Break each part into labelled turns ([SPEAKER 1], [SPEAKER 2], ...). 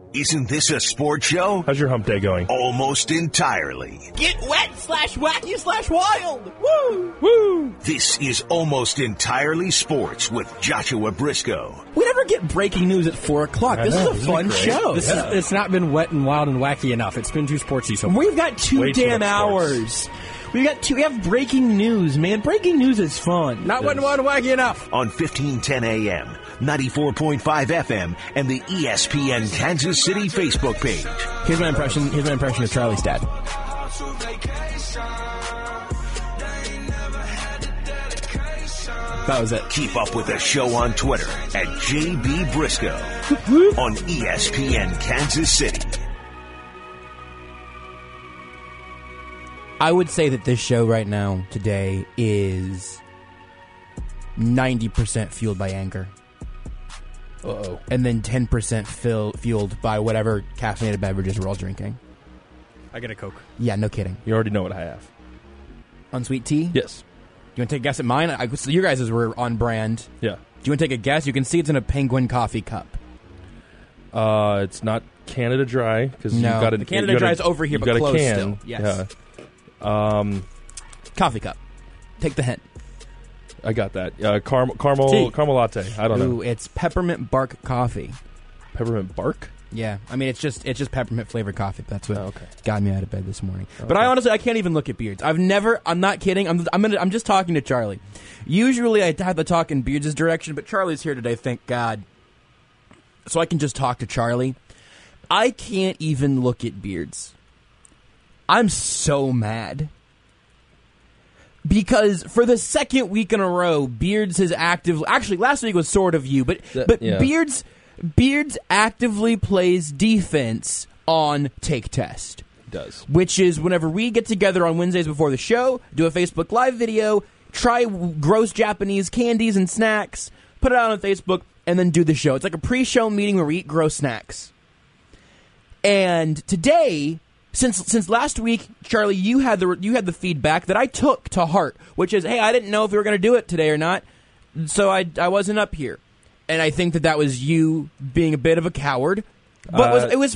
[SPEAKER 1] Isn't this a sports show?
[SPEAKER 2] How's your hump day going?
[SPEAKER 1] Almost entirely.
[SPEAKER 3] Get wet/wacky/wild. Woo!
[SPEAKER 2] Woo!
[SPEAKER 1] This is Almost Entirely Sports with Joshua Briscoe.
[SPEAKER 3] We never get breaking news at 4 o'clock. This is a fun show.
[SPEAKER 4] It's not been wet and wild and wacky enough. It's been too sportsy so far.
[SPEAKER 3] We've got
[SPEAKER 2] Way too
[SPEAKER 3] damn
[SPEAKER 2] much
[SPEAKER 3] hours. We have breaking news, man. Breaking news is fun.
[SPEAKER 4] Not wet and wild and wacky enough.
[SPEAKER 1] On 1510 AM, 94.5 FM, and the ESPN Kansas City Facebook page.
[SPEAKER 3] Here's my impression of Charlie's dad. That was it.
[SPEAKER 1] Keep up with the show on Twitter at JB Briscoe on ESPN Kansas City.
[SPEAKER 3] I would say that this show right now, today, is 90% fueled by anger.
[SPEAKER 2] Uh-oh.
[SPEAKER 3] And then 10% fueled by whatever caffeinated beverages we're all drinking.
[SPEAKER 4] I get a Coke.
[SPEAKER 3] Yeah, no kidding.
[SPEAKER 2] You already know what I have.
[SPEAKER 3] Unsweet tea?
[SPEAKER 2] Yes.
[SPEAKER 3] You want to take a guess at mine? So your guys' were on brand.
[SPEAKER 2] Yeah.
[SPEAKER 3] Do you want to take a guess? You can see it's in a Penguin coffee cup.
[SPEAKER 2] It's not Canada Dry because
[SPEAKER 3] No,
[SPEAKER 2] you got
[SPEAKER 3] the Canada Dry is over here,
[SPEAKER 2] you
[SPEAKER 3] but
[SPEAKER 2] got a
[SPEAKER 3] closed
[SPEAKER 2] can.
[SPEAKER 3] still. Yes.
[SPEAKER 2] Yeah.
[SPEAKER 3] Coffee cup. Take the hint.
[SPEAKER 2] I got that.
[SPEAKER 3] Tea.
[SPEAKER 2] Caramel latte. I don't know.
[SPEAKER 3] Ooh, it's peppermint bark coffee.
[SPEAKER 2] Peppermint bark?
[SPEAKER 3] Yeah, I mean it's just peppermint flavored coffee. That's what got me out of bed this morning.
[SPEAKER 2] Okay.
[SPEAKER 3] But I can't even look at beards. I'm not kidding. I'm just talking to Charlie. Usually I have to talk in Beards' direction, but Charlie's here today, thank God. So I can just talk to Charlie. I can't even look at Beards. I'm so mad. Because for the second week in a row, Beards has actually last week was sort of you, but
[SPEAKER 2] yeah.
[SPEAKER 3] Beards actively plays defense on Take Test.
[SPEAKER 2] Does.
[SPEAKER 3] Which is whenever we get together on Wednesdays before the show, do a Facebook Live video, try gross Japanese candies and snacks, put it out on Facebook, and then do the show. It's like a pre-show meeting where we eat gross snacks. And today, since last week, Charlie, you had the feedback that I took to heart, which is, hey, I didn't know if we were going to do it today or not, so I wasn't up here. And I think that was you being a bit of a coward. But it was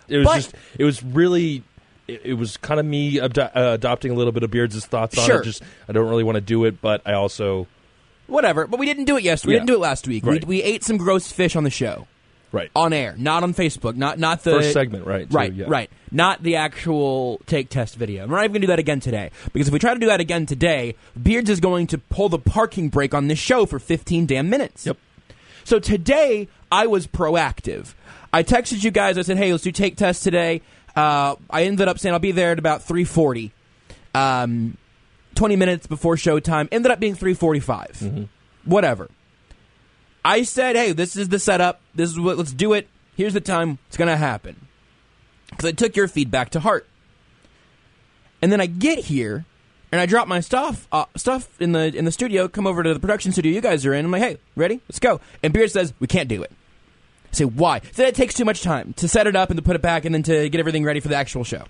[SPEAKER 3] kind of me adopting a little bit of Beards' thoughts on it. Just I don't really want to do it, but I also whatever. But we didn't do it yesterday. We didn't do it last week.
[SPEAKER 2] Right.
[SPEAKER 3] We ate some gross fish on the show.
[SPEAKER 2] Right.
[SPEAKER 3] On air, not on Facebook, not the
[SPEAKER 2] first segment, right?
[SPEAKER 3] Right,
[SPEAKER 2] too, yeah.
[SPEAKER 3] right. Not the actual Take Test video. We're not even going to do that again today. Because if we try to do that again today, Beards is going to pull the parking brake on this show for 15 damn minutes.
[SPEAKER 2] Yep.
[SPEAKER 3] So today, I was proactive. I texted you guys. I said, hey, let's do Take Test today. I ended up saying I'll be there at about 3:40. 20 minutes before showtime. Ended up being 3:45.
[SPEAKER 2] Mm-hmm.
[SPEAKER 3] Whatever. I said, hey, this is the setup. This is let's do it. Here's the time. It's going to happen. Because I took your feedback to heart. And then I get here, and I drop my stuff in the studio, come over to the production studio you guys are in. I'm like, hey, ready? Let's go. And Beard says, we can't do it. I say, why? He said it takes too much time to set it up and to put it back and then to get everything ready for the actual show.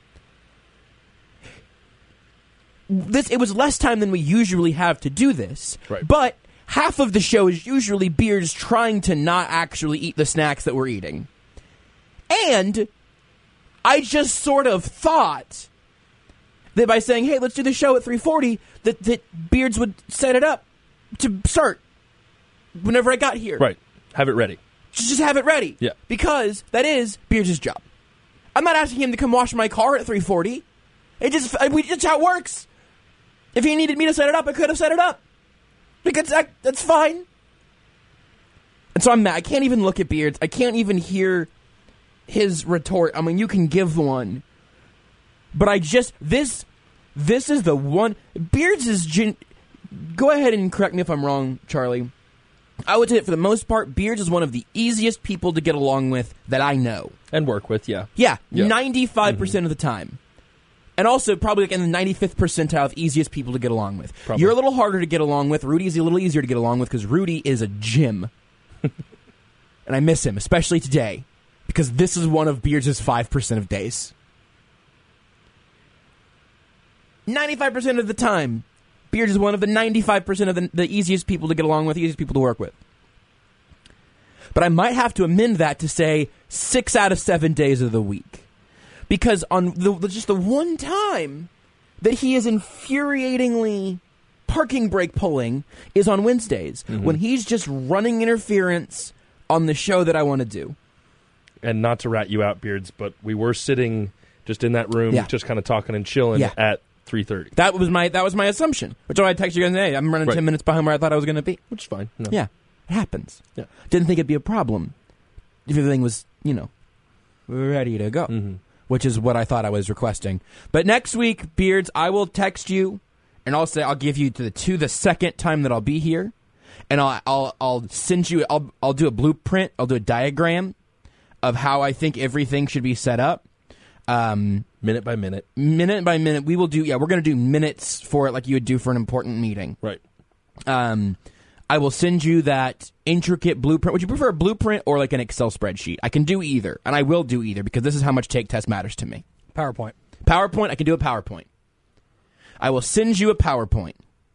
[SPEAKER 3] It was less time than we usually have to do this.
[SPEAKER 2] Right.
[SPEAKER 3] But half of the show is usually Beards trying to not actually eat the snacks that we're eating. And I just sort of thought that by saying, hey, let's do the show at 3:40, that Beards would set it up to start whenever I got here.
[SPEAKER 2] Right. Have it ready.
[SPEAKER 3] Just have it ready.
[SPEAKER 2] Yeah.
[SPEAKER 3] Because that is Beards' job. I'm not asking him to come wash my car at 3:40. It's how it works. If he needed me to set it up, I could have set it up. Because that's fine. And so I'm mad. I can't even look at Beards. I can't even hear his retort. I mean, you can give one. But I just... This is the one... Beards is... Go ahead and correct me if I'm wrong, Charlie. I would say that for the most part, Beards is one of the easiest people to get along with that I know.
[SPEAKER 2] And work with, yeah.
[SPEAKER 3] Yeah. 95% of the time. And also probably like in the 95th percentile of easiest people to get along with.
[SPEAKER 2] Probably.
[SPEAKER 3] You're a little harder to get along with. Rudy's a little easier to get along with because Rudy is a gem. And I miss him, especially today, because this is one of Beards' 5% of days. 95% of the time, Beards is one of the 95% of the easiest people to get along with, easiest people to work with. But I might have to amend that to say 6 out of 7 days of the week. Because on just the one time that he is infuriatingly parking brake pulling is on Wednesdays, when he's just running interference on the show that I want to do.
[SPEAKER 2] And not to rat you out, Beards, but we were sitting just in that room, just kind of talking and chilling at 3:30.
[SPEAKER 3] That was my assumption. Which I texted you guys, hey, I'm running 10 minutes behind where I thought I was going to be.
[SPEAKER 2] Which is fine. No.
[SPEAKER 3] Yeah, it happens.
[SPEAKER 2] Yeah.
[SPEAKER 3] Didn't think it'd be a problem if everything was, ready to go, which is what I thought I was requesting. But next week, Beards, I will text you, and I'll give you the second time that I'll be here, and I'll send you. I'll do a blueprint. I'll do a diagram of how I think everything should be set up.
[SPEAKER 2] Minute by minute.
[SPEAKER 3] Minute by minute. We will do, we're going to do minutes for it like you would do for an important meeting.
[SPEAKER 2] Right.
[SPEAKER 3] I will send you that intricate blueprint. Would you prefer a blueprint or like an Excel spreadsheet? I can do either, and I will do either because this is how much take test matters to me.
[SPEAKER 4] PowerPoint.
[SPEAKER 3] PowerPoint, I can do a PowerPoint. I will send you a PowerPoint.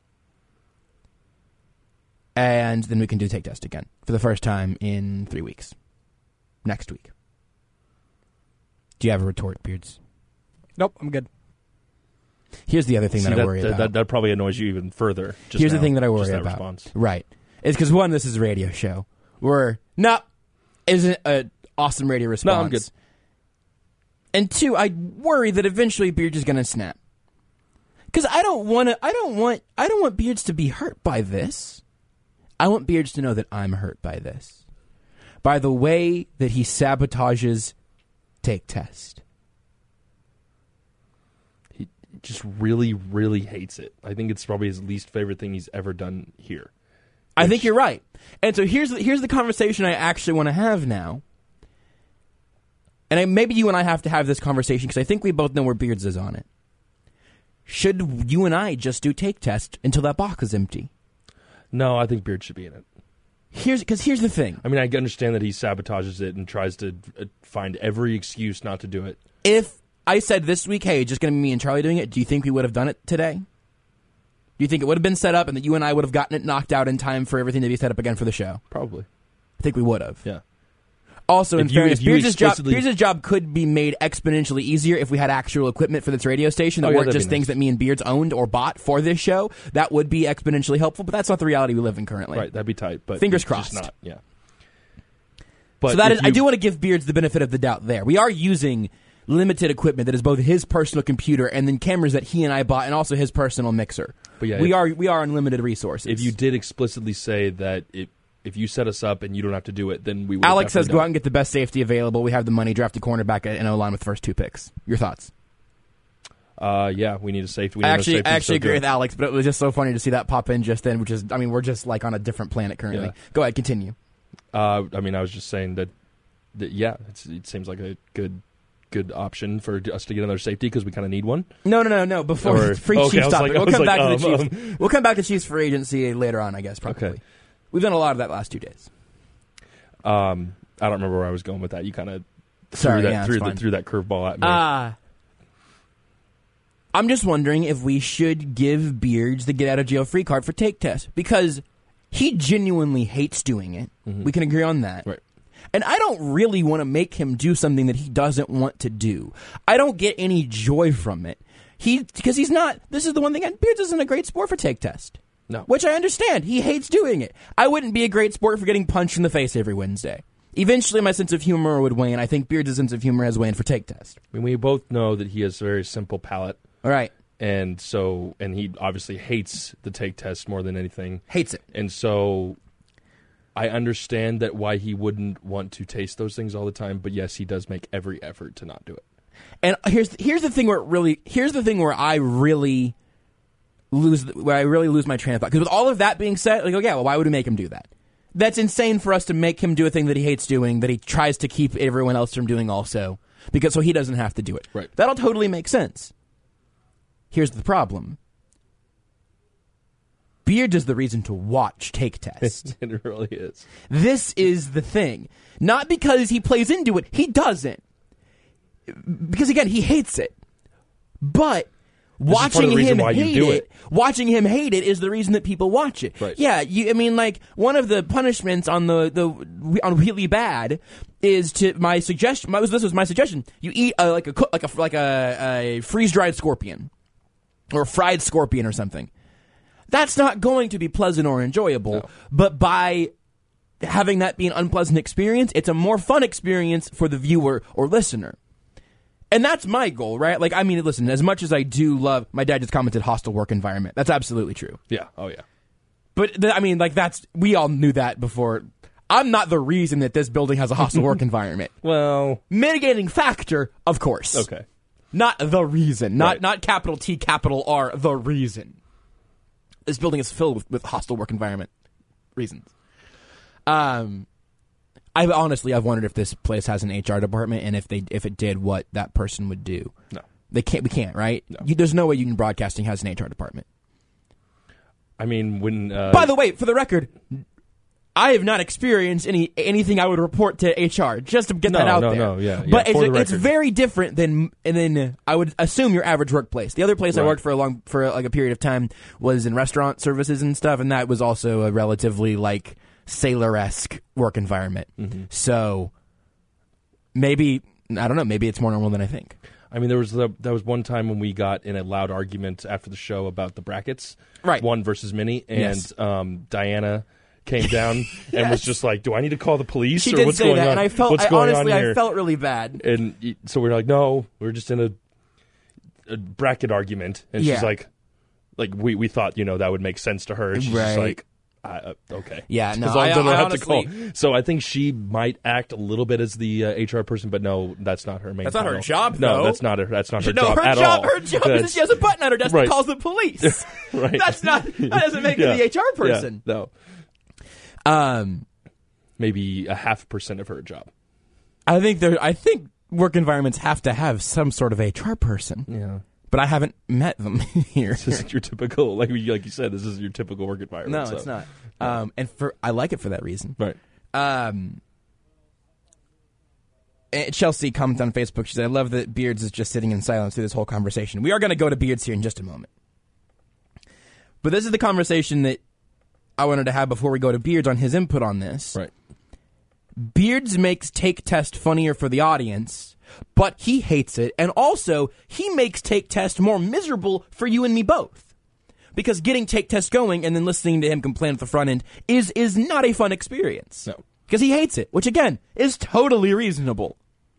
[SPEAKER 3] And then we can do take test again for the first time in 3 weeks. Next week. Do you have a retort, Beards?
[SPEAKER 4] Nope, I'm good.
[SPEAKER 3] Here's the other thing that I worry about.
[SPEAKER 2] That probably annoys you even further.
[SPEAKER 3] Here's the thing that I worry about.
[SPEAKER 2] Response.
[SPEAKER 3] Right. It's because, one, this is a radio show. Isn't an awesome radio response.
[SPEAKER 2] No, I'm good.
[SPEAKER 3] And two, I worry that eventually Beards is going to snap. Because I don't want Beards to be hurt by this. I want Beards to know that I'm hurt by this. By the way that he sabotages Take Test.
[SPEAKER 2] He just really, really hates it. I think it's probably his least favorite thing he's ever done here.
[SPEAKER 3] I think you're right. And so here's the conversation I actually want to have now. And maybe you and I have to have this conversation because I think we both know where Beards is on it. Should you and I just do Take Test until that box is empty?
[SPEAKER 2] No, I think Beard should be in it.
[SPEAKER 3] Here's the thing.
[SPEAKER 2] I mean, I understand that he sabotages it and tries to find every excuse not to do it.
[SPEAKER 3] If I said this week, hey, just going to be me and Charlie doing it, do you think we would have done it today? Do you think it would have been set up and that you and I would have gotten it knocked out in time for everything to be set up again for the show?
[SPEAKER 2] Probably.
[SPEAKER 3] I think we would have.
[SPEAKER 2] Yeah.
[SPEAKER 3] Also, in fairness, Beards' job could be made exponentially easier if we had actual equipment for this radio station that weren't just things that me and Beards owned or bought for this show. That would be exponentially helpful, but that's not the reality we live in currently.
[SPEAKER 2] Right, that'd be tight. But
[SPEAKER 3] fingers crossed.
[SPEAKER 2] Just not, yeah. But
[SPEAKER 3] so that is, I do want to give Beards the benefit of the doubt there. We are using limited equipment that is both his personal computer and then cameras that he and I bought and also his personal mixer. But yeah, we are unlimited resources.
[SPEAKER 2] If you did explicitly say that if you set us up and you don't have to do it, then we would.
[SPEAKER 3] Alex says go out and get the best safety available. We have the money, draft a cornerback and O-line with the first 2 picks. Your thoughts?
[SPEAKER 2] Yeah, we need a safety.
[SPEAKER 3] I actually agree with Alex, but it was just so funny to see that pop in just then, which is, I mean, we're just like on a different planet currently. Yeah. Go ahead, continue.
[SPEAKER 2] I mean, I was just saying that yeah, it seems like a good option for us to get another safety because we kind of need one.
[SPEAKER 3] No. Before Chiefs topic, we'll come back to the Chiefs. We'll come back to Chiefs free agency later on, I guess, probably. Okay. We've done a lot of that last 2 days.
[SPEAKER 2] I don't remember where I was going with that. You kind of threw that curveball at me.
[SPEAKER 3] I'm just wondering if we should give Beards the get out of jail free card for Take Test because he genuinely hates doing it. Mm-hmm. We can agree on that.
[SPEAKER 2] Right.
[SPEAKER 3] And I don't really want to make him do something that he doesn't want to do. I don't get any joy from it. Because he's not. This is the one thing. Beards isn't a great sport for Take Test.
[SPEAKER 2] No.
[SPEAKER 3] Which I understand. He hates doing it. I wouldn't be a great sport for getting punched in the face every Wednesday. Eventually, my sense of humor would wane. I think Beards' sense of humor has waned for Take Test.
[SPEAKER 2] I mean, we both know that he has a very simple palate.
[SPEAKER 3] All right.
[SPEAKER 2] And he obviously hates the Take Test more than anything.
[SPEAKER 3] Hates it.
[SPEAKER 2] And so I understand that why he wouldn't want to taste those things all the time, but yes, he does make every effort to not do it.
[SPEAKER 3] And here's the thing where I really lose my train of thought. Because with all of that being said, why would we make him do that? That's insane for us to make him do a thing that he hates doing, that he tries to keep everyone else from doing also, so he doesn't have to do it.
[SPEAKER 2] Right.
[SPEAKER 3] That'll totally make sense. Here's the problem. Beard is the reason to watch Take Test.
[SPEAKER 2] It really is.
[SPEAKER 3] This is the thing. Not because he plays into it. He doesn't. Because, again, he hates it. But
[SPEAKER 2] part of the reason why you do it.
[SPEAKER 3] Watching him hate it is the reason that people watch it.
[SPEAKER 2] Right.
[SPEAKER 3] Yeah, one of the punishments on on Really Bad is this was my suggestion. You eat a freeze dried scorpion or fried scorpion or something. That's not going to be pleasant or enjoyable,
[SPEAKER 2] No.
[SPEAKER 3] but by having that be an unpleasant experience, it's a more fun experience for the viewer or listener. And that's my goal, right? Listen, as much as I do love, my dad just commented hostile work environment. That's absolutely true.
[SPEAKER 2] Yeah. Oh, yeah.
[SPEAKER 3] But, we all knew that before. I'm not the reason that this building has a hostile work environment.
[SPEAKER 2] Well,
[SPEAKER 3] Mitigating factor, of course.
[SPEAKER 2] okay.
[SPEAKER 3] Not the reason. Not
[SPEAKER 2] Right.
[SPEAKER 3] capital T, capital R, the reason. This building is filled with hostile work environment reasons. I've wondered if this place has an HR department, and if it did, what that person would do.
[SPEAKER 2] No.
[SPEAKER 3] We can't, right?
[SPEAKER 2] No.
[SPEAKER 3] There's no way Union Broadcasting has an HR department.
[SPEAKER 2] I mean, when...
[SPEAKER 3] By the way, for the record, I have not experienced anything I would report to HR, just to get that out there.
[SPEAKER 2] No, yeah.
[SPEAKER 3] But
[SPEAKER 2] for the
[SPEAKER 3] it's
[SPEAKER 2] record.
[SPEAKER 3] very different than I would assume your average workplace. The other place I
[SPEAKER 2] Right.
[SPEAKER 3] worked for a period of time was in restaurant services and stuff, and that was also a relatively sailor-esque work environment.
[SPEAKER 2] Mm-hmm.
[SPEAKER 3] So maybe, I don't know, maybe it's more normal than I think.
[SPEAKER 2] I mean, there was one time when we got in a loud argument after the show about the brackets,
[SPEAKER 3] Right.
[SPEAKER 2] One versus many, and
[SPEAKER 3] Yes.
[SPEAKER 2] Diana came down and was just like, "Do I need to call the police?
[SPEAKER 3] She
[SPEAKER 2] or
[SPEAKER 3] did
[SPEAKER 2] what's
[SPEAKER 3] say
[SPEAKER 2] going
[SPEAKER 3] that,
[SPEAKER 2] on?
[SPEAKER 3] and I felt really bad.
[SPEAKER 2] And so we're like, "No, we're just in a bracket argument," and
[SPEAKER 3] Yeah.
[SPEAKER 2] she's like we thought that would make sense to her, and she's just
[SPEAKER 3] Right.
[SPEAKER 2] like. Okay.
[SPEAKER 3] Yeah, no,
[SPEAKER 2] As long as I don't
[SPEAKER 3] I
[SPEAKER 2] have to
[SPEAKER 3] honestly-
[SPEAKER 2] call. So I think she might act a little bit as the HR person, but no, that's not her main.
[SPEAKER 3] That's not her
[SPEAKER 2] title.
[SPEAKER 3] job,
[SPEAKER 2] No,
[SPEAKER 3] though.
[SPEAKER 2] that's not her. That's not her
[SPEAKER 3] No,
[SPEAKER 2] job at all.
[SPEAKER 3] her job is
[SPEAKER 2] That's-
[SPEAKER 3] she has a button on her desk
[SPEAKER 2] Right.
[SPEAKER 3] that calls the police.
[SPEAKER 2] Right.
[SPEAKER 3] That doesn't make her the HR person.
[SPEAKER 2] Yeah, no. Maybe 0.5% of her job.
[SPEAKER 3] I think work environments have to have some sort of HR person.
[SPEAKER 2] Yeah.
[SPEAKER 3] But I haven't met them here.
[SPEAKER 2] This isn't your typical, like you said, this is your typical work environment.
[SPEAKER 3] No,
[SPEAKER 2] so.
[SPEAKER 3] it's not. And I like it for that reason.
[SPEAKER 2] Right.
[SPEAKER 3] Chelsea commented on Facebook. She said, "I love that Beards is just sitting in silence through this whole conversation." We are going to go to Beards here in just a moment. But this is the conversation that I wanted to have before we go to Beards on his input on this.
[SPEAKER 2] Right.
[SPEAKER 3] Beards makes Take Test funnier for the audience, but he hates it. And also, he makes Take Test more miserable for you and me both. Because getting Take Test going and then listening to him complain at the front end is not a fun experience.
[SPEAKER 2] No.
[SPEAKER 3] Because he hates it, which again, is totally reasonable.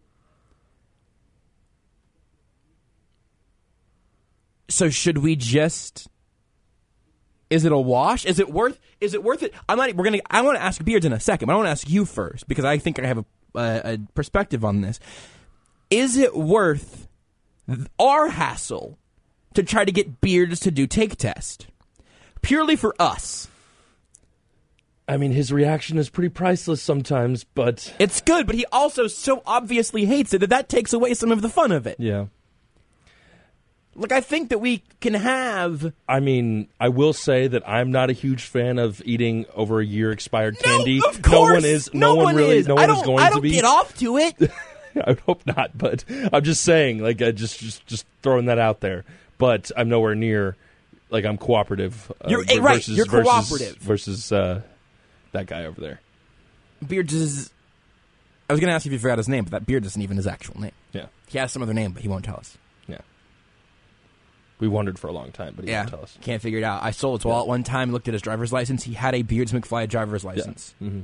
[SPEAKER 3] So should we just... Is it a wash? Is it worth it? I want to ask Beards in a second, but I want to ask you first because I think I have a perspective on this. Is it worth our hassle to try to get Beards to do Take Test purely for us?
[SPEAKER 2] I mean, his reaction is pretty priceless sometimes, but
[SPEAKER 3] It's good, but he also so obviously hates it that takes away some of the fun of it.
[SPEAKER 2] yeah.
[SPEAKER 3] Look, I think that we can have...
[SPEAKER 2] I mean, I will say that I'm not a huge fan of eating over a year expired candy.
[SPEAKER 3] No, of course.
[SPEAKER 2] No one is.
[SPEAKER 3] No one is
[SPEAKER 2] going
[SPEAKER 3] I
[SPEAKER 2] to
[SPEAKER 3] don't
[SPEAKER 2] be.
[SPEAKER 3] get off to it.
[SPEAKER 2] I would hope not, but I'm just saying, just throwing that out there. But I'm nowhere near, I'm cooperative.
[SPEAKER 3] You're right. You're cooperative
[SPEAKER 2] versus that guy over there.
[SPEAKER 3] Beards is... I was going to ask you if you forgot his name, but that Beard isn't even his actual name.
[SPEAKER 2] Yeah,
[SPEAKER 3] He has some other name, but he won't tell us.
[SPEAKER 2] yeah. We wondered for a long time, but he won't tell us.
[SPEAKER 3] Can't figure it out. I stole his wallet one time, looked at his driver's license. He had a Beards McFly driver's license.
[SPEAKER 2] Mm-hmm.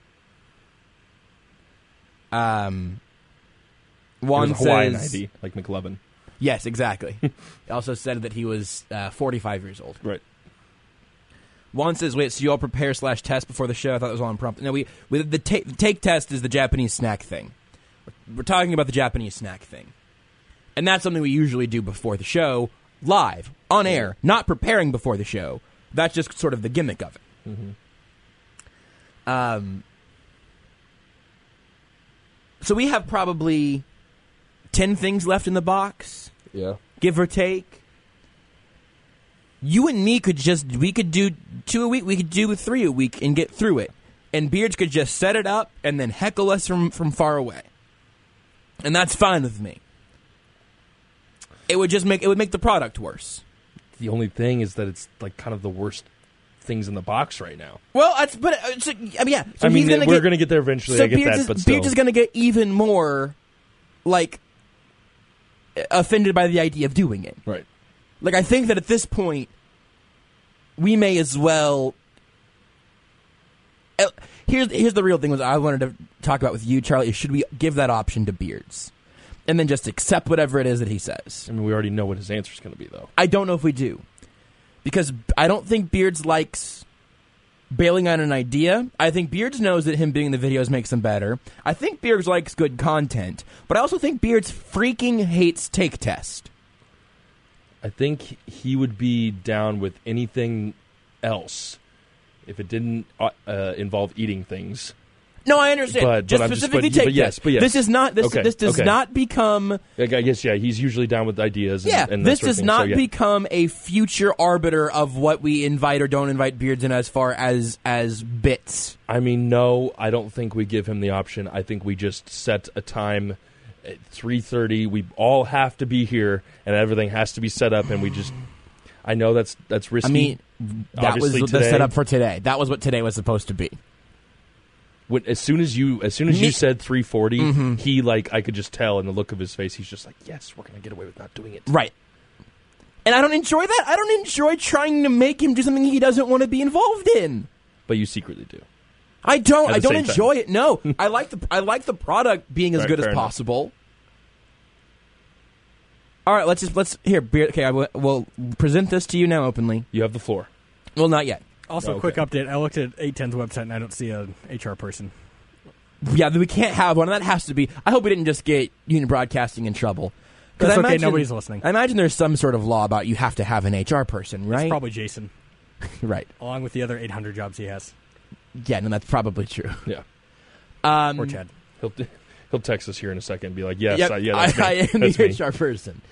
[SPEAKER 3] One
[SPEAKER 2] it was a Hawaiian
[SPEAKER 3] says,
[SPEAKER 2] ID, like McLovin.
[SPEAKER 3] Yes, exactly. He also said that he was 45 years old.
[SPEAKER 2] Right.
[SPEAKER 3] Juan says, wait, so you all prepare / test before the show? I thought it was all impromptu. No, the take test is the Japanese snack thing. We're talking about the Japanese snack thing. And that's something we usually do before the show, live, on air, not preparing before the show. That's just sort of the gimmick of it.
[SPEAKER 2] Mm-hmm.
[SPEAKER 3] So we have probably 10 things left in the box,
[SPEAKER 2] Yeah.
[SPEAKER 3] give or take. You and me could do 2 a week, we could do 3 a week and get through it. And Beards could just set it up and then heckle us from far away. And that's fine with me. It would make the product worse.
[SPEAKER 2] The only thing is that it's like kind of the worst things in the box right now.
[SPEAKER 3] Well, yeah. So
[SPEAKER 2] we're going to get there eventually.
[SPEAKER 3] So
[SPEAKER 2] I get that, but still.
[SPEAKER 3] Beards is going to get even more, like, offended by the idea of doing it.
[SPEAKER 2] Right.
[SPEAKER 3] Like, I think that at this point, we may as well. Here's the real thing. Was I wanted to talk about with you, Charlie. Should we give that option to Beards, and then just accept whatever it is that he says?
[SPEAKER 2] I mean, we already know what his answer is going to be, though.
[SPEAKER 3] I don't know if we do, because I don't think Beards likes bailing on an idea. I think Beards knows that him being in the videos makes him better. I think Beards likes good content, but I also think Beards freaking hates Take Test.
[SPEAKER 2] I think he would be down with anything else if it didn't involve eating things.
[SPEAKER 3] No, I understand.
[SPEAKER 2] But
[SPEAKER 3] specifically Take Test.
[SPEAKER 2] But yes.
[SPEAKER 3] This is not. This does not become.
[SPEAKER 2] I guess he's usually down with ideas. And
[SPEAKER 3] this
[SPEAKER 2] that sort
[SPEAKER 3] does
[SPEAKER 2] of thing.
[SPEAKER 3] not become a future arbiter of what we invite or don't invite Beards in as far as bits.
[SPEAKER 2] I mean, no, I don't think we give him the option. I think we just set a time at 3:30. We all have to be here, and everything has to be set up. And we just, I know that's risky.
[SPEAKER 3] I mean, that was the setup for today. That was what today was supposed to be.
[SPEAKER 2] As soon as you said 3:40, he I could just tell in the look of his face. He's just like, yes, we're gonna get away with not doing it.
[SPEAKER 3] Right. And I don't enjoy that. I don't enjoy trying to make him do something he doesn't want to be involved in.
[SPEAKER 2] But you secretly do.
[SPEAKER 3] I don't. I don't enjoy it. No, I like the product being as good as possible. All right, let's here. Okay, we'll present this to you now openly.
[SPEAKER 2] You have the floor.
[SPEAKER 3] Well, not yet.
[SPEAKER 4] Also, quick update. I looked at 810's website and I don't see an HR person.
[SPEAKER 3] Yeah, we can't have one. That has to be. I hope we didn't just get Union Broadcasting in trouble.
[SPEAKER 4] That's okay. Nobody's listening.
[SPEAKER 3] I imagine there's some sort of law about you have to have an HR person, right?
[SPEAKER 4] It's probably Jason.
[SPEAKER 3] Right.
[SPEAKER 4] Along with the other 800 jobs he has.
[SPEAKER 3] Yeah, no, that's probably true.
[SPEAKER 2] Yeah.
[SPEAKER 4] Or Chad.
[SPEAKER 2] He'll text us here in a second and be like, yes,
[SPEAKER 3] yep, I am
[SPEAKER 2] that's
[SPEAKER 3] the
[SPEAKER 2] me.
[SPEAKER 3] HR person.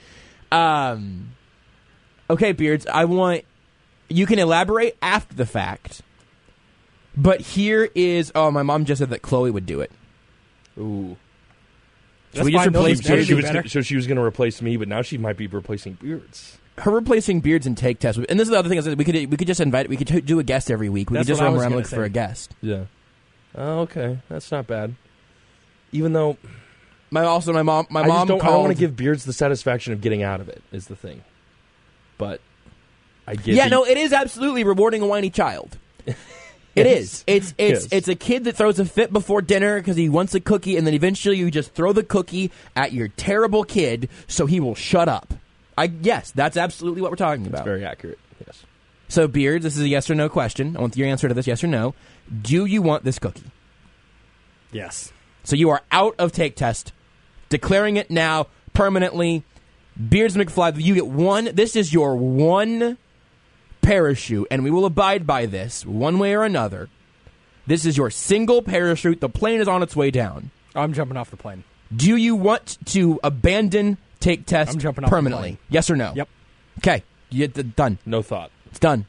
[SPEAKER 3] Okay, Beards, you can elaborate after the fact, but here is, my mom just said that Chloe would do it.
[SPEAKER 2] Ooh.
[SPEAKER 3] So we just replaced Beards.
[SPEAKER 2] So she was going to replace me, but now she might be replacing Beards.
[SPEAKER 3] Her replacing Beards and Take Test, and this is the other thing, we could just invite, we could do a guest every week. We could just run around looking for a guest.
[SPEAKER 2] Yeah. Oh, okay. That's not bad. Even though
[SPEAKER 3] my mom
[SPEAKER 2] I don't want to give Beards the satisfaction of getting out of it is the thing. But I get
[SPEAKER 3] it is absolutely rewarding a whiny child. It is. It's a kid that throws a fit before dinner because he wants a cookie, and then eventually you just throw the cookie at your terrible kid so he will shut up. Yes, that's absolutely what we're talking about.
[SPEAKER 2] That's very accurate. Yes.
[SPEAKER 3] So, Beards, this is a yes or no question. I want your answer to this, yes or no. Do you want this cookie?
[SPEAKER 4] Yes.
[SPEAKER 3] So you are out of Take Test, declaring it now permanently. Beards McFly, you get one. This is your one parachute, and we will abide by this one way or another. This is your single parachute. The plane is on its way down.
[SPEAKER 4] I'm jumping off the plane.
[SPEAKER 3] Do you want to abandon Take Test
[SPEAKER 4] I'm jumping off
[SPEAKER 3] permanently?
[SPEAKER 4] The plane.
[SPEAKER 3] Yes or no?
[SPEAKER 4] Yep.
[SPEAKER 3] Okay. Done.
[SPEAKER 2] No thought.
[SPEAKER 3] It's done.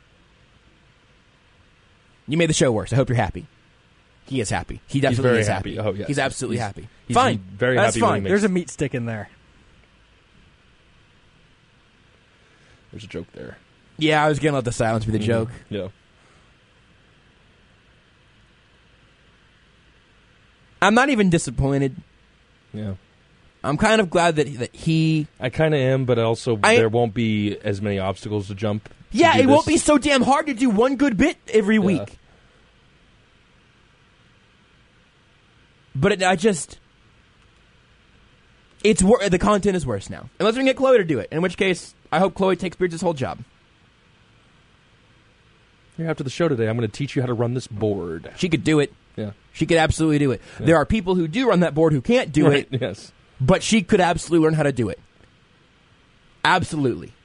[SPEAKER 3] You made the show worse. I hope you're happy. He is happy. He definitely is happy.
[SPEAKER 2] Oh, yeah.
[SPEAKER 3] He's absolutely happy.
[SPEAKER 2] He's
[SPEAKER 3] fine.
[SPEAKER 2] Very
[SPEAKER 3] That's
[SPEAKER 2] happy.
[SPEAKER 3] fine.
[SPEAKER 2] When he makes
[SPEAKER 4] There's a meat stick in there.
[SPEAKER 2] There's a joke there.
[SPEAKER 3] Yeah, I was going to let the silence be the joke.
[SPEAKER 2] Yeah.
[SPEAKER 3] I'm not even disappointed.
[SPEAKER 2] Yeah.
[SPEAKER 3] I'm kind of glad that he...
[SPEAKER 2] I kind of am, but also there won't be as many obstacles to jump.
[SPEAKER 3] Yeah, it won't be so damn hard to do one good bit every week. But the content is worse now. Unless we can get Chloe to do it. In which case, I hope Chloe takes Beards' whole job.
[SPEAKER 2] Here after the show today, I'm going to teach you how to run this board.
[SPEAKER 3] She could do it.
[SPEAKER 2] Yeah.
[SPEAKER 3] She could absolutely do it. Yeah. There are people who do run that board who can't do it.
[SPEAKER 2] Yes.
[SPEAKER 3] But she could absolutely learn how to do it. Absolutely.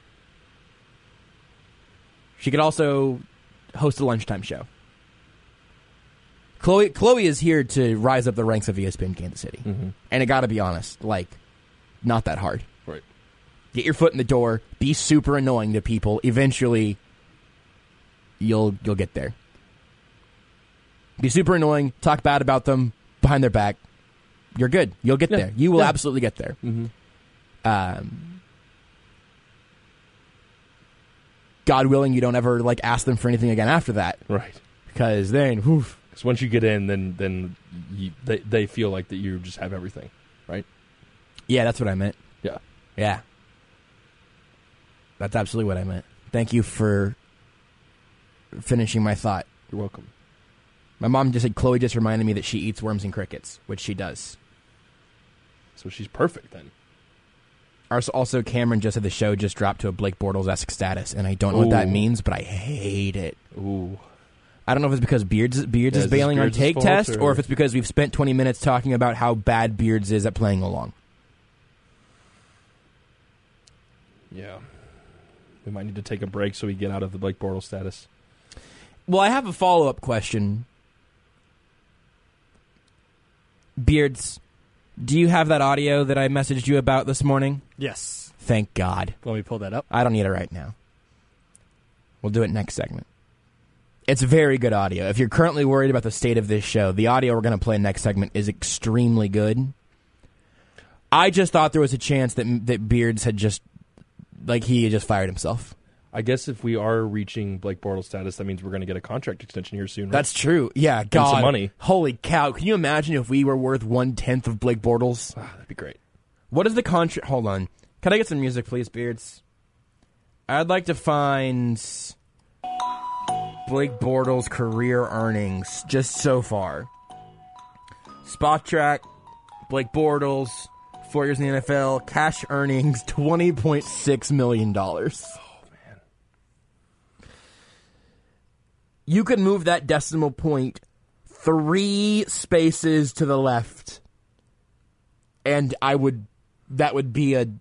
[SPEAKER 3] She could also host a lunchtime show. Chloe is here to rise up the ranks of ESPN Kansas City. Mm-hmm. And I got to be honest, not that hard.
[SPEAKER 2] Right.
[SPEAKER 3] Get your foot in the door, be super annoying to people. Eventually, you'll get there. Be super annoying, talk bad about them behind their back. You're good. You'll get there. You will absolutely get there.
[SPEAKER 2] Mm-hmm.
[SPEAKER 3] God willing, you don't ever ask them for anything again after that.
[SPEAKER 2] Right.
[SPEAKER 3] Because then, woof.
[SPEAKER 2] Because once you get in, then they feel like that you just have everything, right?
[SPEAKER 3] Yeah, that's what I meant.
[SPEAKER 2] Yeah.
[SPEAKER 3] Yeah. That's absolutely what I meant. Thank you for finishing my thought.
[SPEAKER 2] You're welcome.
[SPEAKER 3] My mom just said Chloe just reminded me that she eats worms and crickets, which she does.
[SPEAKER 2] So she's perfect then.
[SPEAKER 3] Also, Cameron just said the show just dropped to a Blake Bortles-esque status, and I don't know what that means, but I hate it.
[SPEAKER 2] Ooh.
[SPEAKER 3] I don't know if it's because Beards is bailing on Take Test, or if it's because we've spent 20 minutes talking about how bad Beards is at playing along.
[SPEAKER 2] Yeah. We might need to take a break so we get out of the Blake Bortles status.
[SPEAKER 3] Well, I have a follow-up question. Beards, do you have that audio that I messaged you about this morning?
[SPEAKER 4] Yes.
[SPEAKER 3] Thank God.
[SPEAKER 4] Let me pull that up.
[SPEAKER 3] I don't need it right now. We'll do it next segment. It's very good audio. If you're currently worried about the state of this show, the audio we're going to play next segment is extremely good. I just thought there was a chance that Beards had just, he had just fired himself.
[SPEAKER 2] I guess if we are reaching Blake Bortles status, that means we're going to get a contract extension here soon, right?
[SPEAKER 3] That's true. Yeah, God.
[SPEAKER 2] And some money.
[SPEAKER 3] Holy cow. Can you imagine if we were worth 1/10 of Blake Bortles?
[SPEAKER 2] That'd be great.
[SPEAKER 3] What is the contract? Hold on. Can I get some music, please, Beards? I'd like to find Blake Bortles' career earnings just so far. Spot track, Blake Bortles, 4 years in the NFL, cash earnings, $20.6 million. You could move that decimal point 3 spaces to the left, and that would be an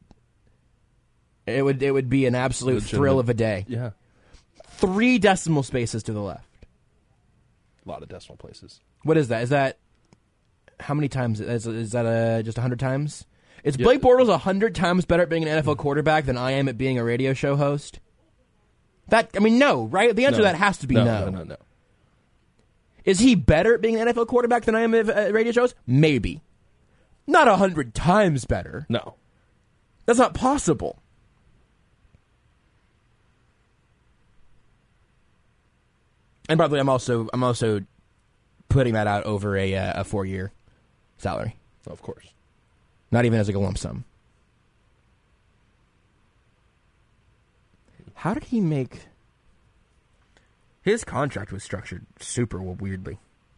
[SPEAKER 3] absolute thrill of a day.
[SPEAKER 2] Yeah.
[SPEAKER 3] 3 decimal spaces to the left.
[SPEAKER 2] A lot of decimal places.
[SPEAKER 3] What is that? Is that how many times? Is that just 100 times? Is Blake Bortles 100 times better at being an NFL quarterback than I am at being a radio show host? No, right? The answer to that has to be no.
[SPEAKER 2] No.
[SPEAKER 3] Is he better at being an NFL quarterback than I am at radio shows? Maybe. Not 100 times better.
[SPEAKER 2] No.
[SPEAKER 3] That's not possible. And by the way, I'm also putting that out over a 4-year salary.
[SPEAKER 2] Of course. Not
[SPEAKER 3] even as a lump sum. How did he make... His contract was structured super weirdly.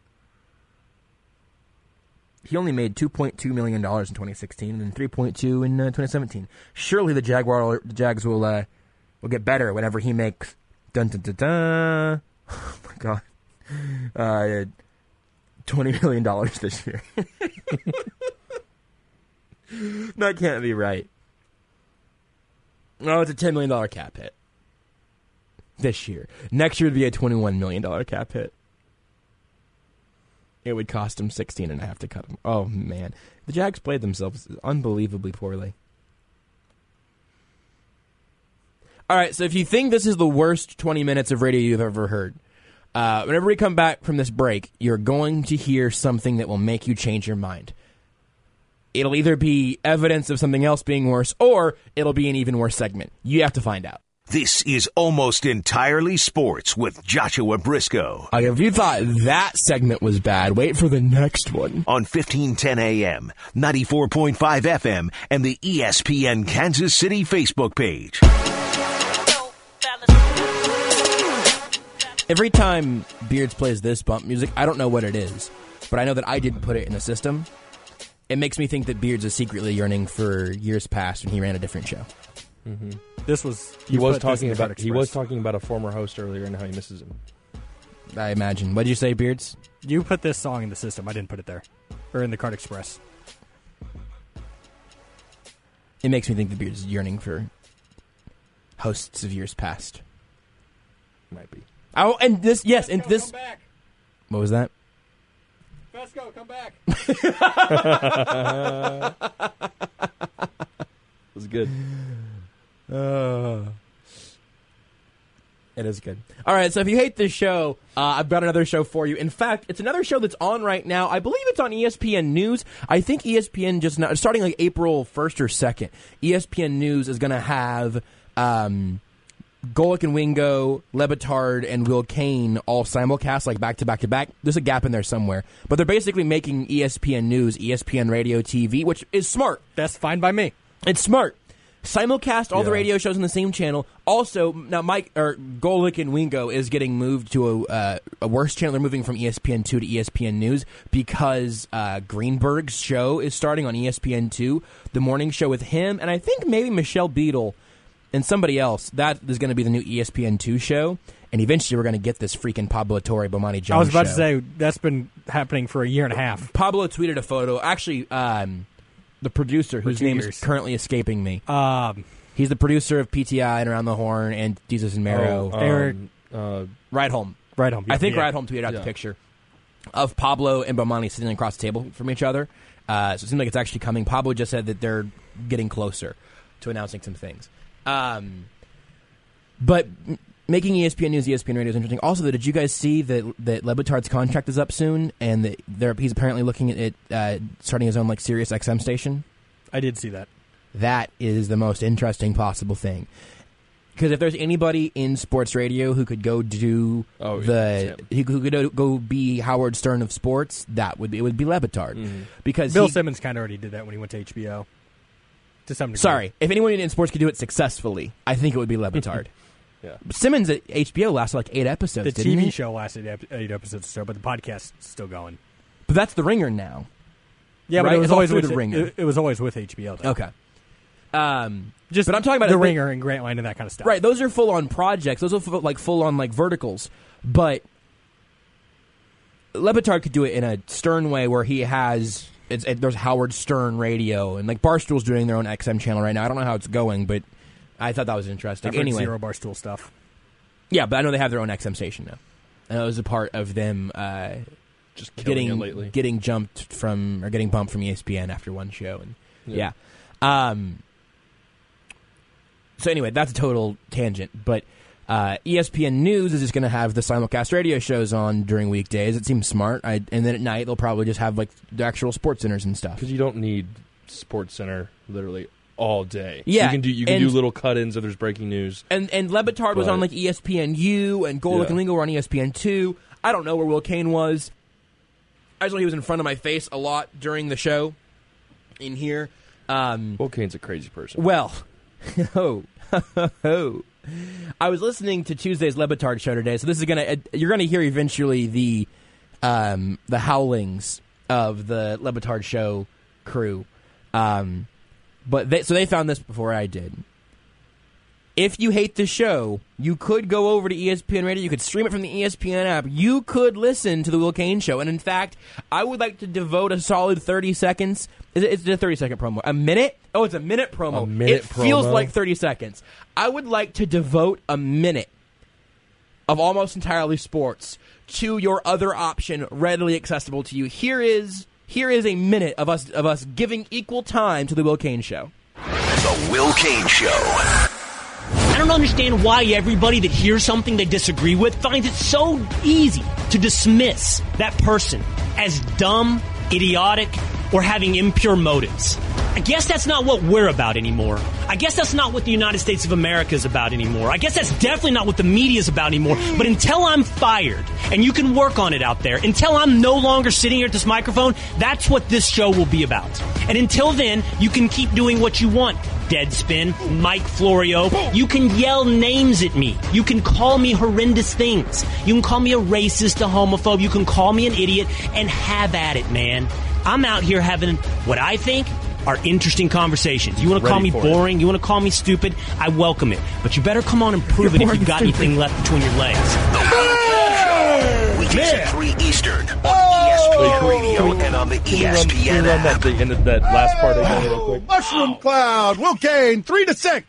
[SPEAKER 3] He only made $2.2 million in 2016 and $3.2 in 2017. Surely the Jags will get better whenever he makes... Dun, dun, dun, dun. Oh, my God. $20 million this year. That can't be right. No, it's a $10 million cap hit. This year. Next year would be a $21 million cap hit. It would cost him $16.5 to cut him. Oh, man. The Jags played themselves unbelievably poorly. All right, so if you think this is the worst 20 minutes of radio you've ever heard, whenever we come back from this break, you're going to hear something that will make you change your mind. It'll either be evidence of something else being worse, or it'll be an even worse segment. You have to find out.
[SPEAKER 1] This is Almost Entirely Sports with Joshua Briscoe.
[SPEAKER 3] If you thought that segment was bad, wait for the next one.
[SPEAKER 1] On 1510 AM, 94.5 FM, and the ESPN Kansas City Facebook page.
[SPEAKER 3] Every time Beards plays this bump music, I don't know what it is, but I know that I didn't put it in the system. It makes me think that Beards is secretly yearning for years past when he ran a different show.
[SPEAKER 2] Mm-hmm.
[SPEAKER 4] He was talking
[SPEAKER 2] about a former host earlier and how he misses him.
[SPEAKER 3] I imagine. What did you say, Beards?
[SPEAKER 4] You put this song in the system. I didn't put it there. Or in the Card Express.
[SPEAKER 3] It makes me think that Beards is yearning for hosts of years past.
[SPEAKER 2] Might be.
[SPEAKER 3] Oh, and this, yes, and this.
[SPEAKER 4] Come back.
[SPEAKER 3] What was that?
[SPEAKER 4] Fesco, come back.
[SPEAKER 2] It was good.
[SPEAKER 3] It is good. All right, so if you hate this show, I've got another show for you. In fact, it's another show that's on right now. I believe it's on ESPN News. I think ESPN just now, starting like April 1st or 2nd, ESPN News is going to have Golic and Wingo, Lebitard, and Will Kane all simulcast, like back to back to back. There's a gap in there somewhere. But they're basically making ESPN News, ESPN Radio TV, which is smart.
[SPEAKER 4] That's fine by me.
[SPEAKER 3] It's smart. Simulcast all the radio shows on the same channel. Also, now Golic and Wingo is getting moved to a worse channel. They're moving from ESPN2 to ESPN News because Greenberg's show is starting on ESPN2, the morning show with him, and I think maybe Michelle Beadle and somebody else. That is going to be the new ESPN2 show, and eventually we're going to get this freaking Pablo Torre, Bomani Jones show.
[SPEAKER 4] I was about to say, that's been happening for a year and a half.
[SPEAKER 3] Pablo tweeted a photo. Actually, the producer, whose name is currently escaping me. He's the producer of PTI and Around the Horn and Jesus and Mero.
[SPEAKER 4] Eric
[SPEAKER 3] Rydholm.
[SPEAKER 4] Rydholm.
[SPEAKER 3] I think Rydholm tweeted out the picture of Pablo and Bomani sitting across the table from each other. So it seems like it's actually coming. Pablo just said that they're getting closer to announcing some things. But making ESPN News, ESPN Radio is interesting. Also, did you guys see that Lebitard's contract is up soon, and that he's apparently looking at starting his own like Sirius XM station?
[SPEAKER 4] I did see that.
[SPEAKER 3] That is the most interesting possible thing. Because if there's anybody in sports radio who could go do who could go be Howard Stern of sports, it would be Lebitard. Mm-hmm. Because
[SPEAKER 4] Bill Simmons kind of already did that when he went to HBO. To some degree.
[SPEAKER 3] Sorry, if anyone in sports could do it successfully, I think it would be Lebitard. Yeah. Simmons at HBO lasted like 8 episodes.
[SPEAKER 4] The TV show lasted 8 episodes or so, but the podcast's still going.
[SPEAKER 3] But that's The Ringer now.
[SPEAKER 4] Yeah,
[SPEAKER 3] right?
[SPEAKER 4] But it was always with
[SPEAKER 3] The Ringer.
[SPEAKER 4] It was always with HBO, though.
[SPEAKER 3] Okay. But I'm talking about
[SPEAKER 4] The Ringer and Grantline and that kind of stuff.
[SPEAKER 3] Right, those are full-on projects. Those are full-on like verticals. But Lebitard could do it in a Stern way where he has there's Howard Stern Radio, and like Barstool's doing their own XM channel right now. I don't know how it's going, but I thought that was interesting.
[SPEAKER 4] Anyway, zero Barstool stuff.
[SPEAKER 3] Yeah, but I know they have their own XM station now. And that was a part of them
[SPEAKER 2] just getting
[SPEAKER 3] getting bumped from ESPN after one show, and yeah. So anyway, that's a total tangent, but ESPN News is just going to have the simulcast radio shows on during weekdays. It seems smart. And then at night, they'll probably just have like the actual sports centers and stuff.
[SPEAKER 2] Because you don't need Sports Center literally all day.
[SPEAKER 3] Yeah.
[SPEAKER 2] You can do little cut-ins if there's breaking news.
[SPEAKER 3] And Lebitard was on like ESPNU, and Golic and Lingo were on ESPN2. I don't know where Will Kane was. I just know he was in front of my face a lot during the show in here.
[SPEAKER 2] Will Kane's a crazy person.
[SPEAKER 3] Well, I was listening to Tuesday's Lebitard show today, so this is you're gonna hear eventually the howlings of the Lebitard show crew. But they found this before I did. If you hate the show, you could go over to ESPN Radio. You could stream it from the ESPN app. You could listen to the Will Kane Show. And in fact, I would like to devote a solid 30 seconds. It's a 30-second promo. A minute? Oh, it's a minute promo. It feels like 30 seconds. I would like to devote a minute of Almost Entirely Sports to your other option readily accessible to you. Here is a minute of us giving equal time to the Will Kane Show.
[SPEAKER 1] The Will Kane Show.
[SPEAKER 5] I don't understand why everybody that hears something they disagree with finds it so easy to dismiss that person as dumb, idiotic, or having impure motives. I guess that's not what we're about anymore. I guess that's not what the United States of America is about anymore. I guess that's definitely not what the media is about anymore. But until I'm fired, and you can work on it out there, until I'm no longer sitting here at this microphone, that's what this show will be about. And until then, you can keep doing what you want. Deadspin, Mike Florio. You can yell names at me. You can call me horrendous things. You can call me a racist, a homophobe. You can call me an idiot, and have at it, man. I'm out here having what I think are interesting conversations. You want to call me boring? You want to call me stupid? I welcome it. But you better come on and prove it if you've got anything left between your legs.
[SPEAKER 1] Weekdays at 3 Eastern on ESPN Radio and on the ESPN app.
[SPEAKER 2] Can we run that last part again real quick?
[SPEAKER 6] Mushroom Cloud, Will Kane, 3-6.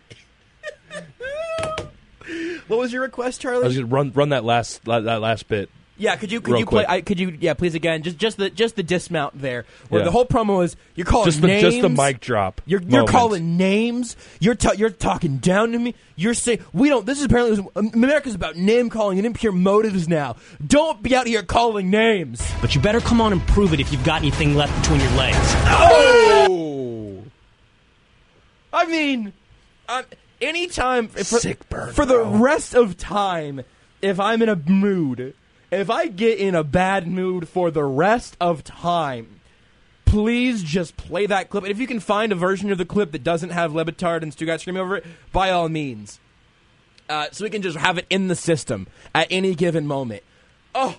[SPEAKER 3] What was your request, Charlie?
[SPEAKER 2] I was going to run that last bit.
[SPEAKER 3] Yeah, could you
[SPEAKER 2] Real
[SPEAKER 3] play?
[SPEAKER 2] quick.
[SPEAKER 3] Could you please again? Just the dismount there, where the whole promo is you're calling names.
[SPEAKER 2] Just the mic drop.
[SPEAKER 3] You're calling names. You're talking down to me. You're saying we don't. This is apparently America's about name calling and impure motives now. Don't be out here calling names.
[SPEAKER 5] But you better come on and prove it if you've got anything left between your legs.
[SPEAKER 3] Oh! I mean, anytime
[SPEAKER 2] Sick burn,
[SPEAKER 3] for the
[SPEAKER 2] bro.
[SPEAKER 3] rest of time, if I'm in a mood, if I get in a bad mood for the rest of time, please just play that clip. And if you can find a version of the clip that doesn't have Le Batard and Stugat screaming over it, by all means. So we can just have it in the system at any given moment. Oh,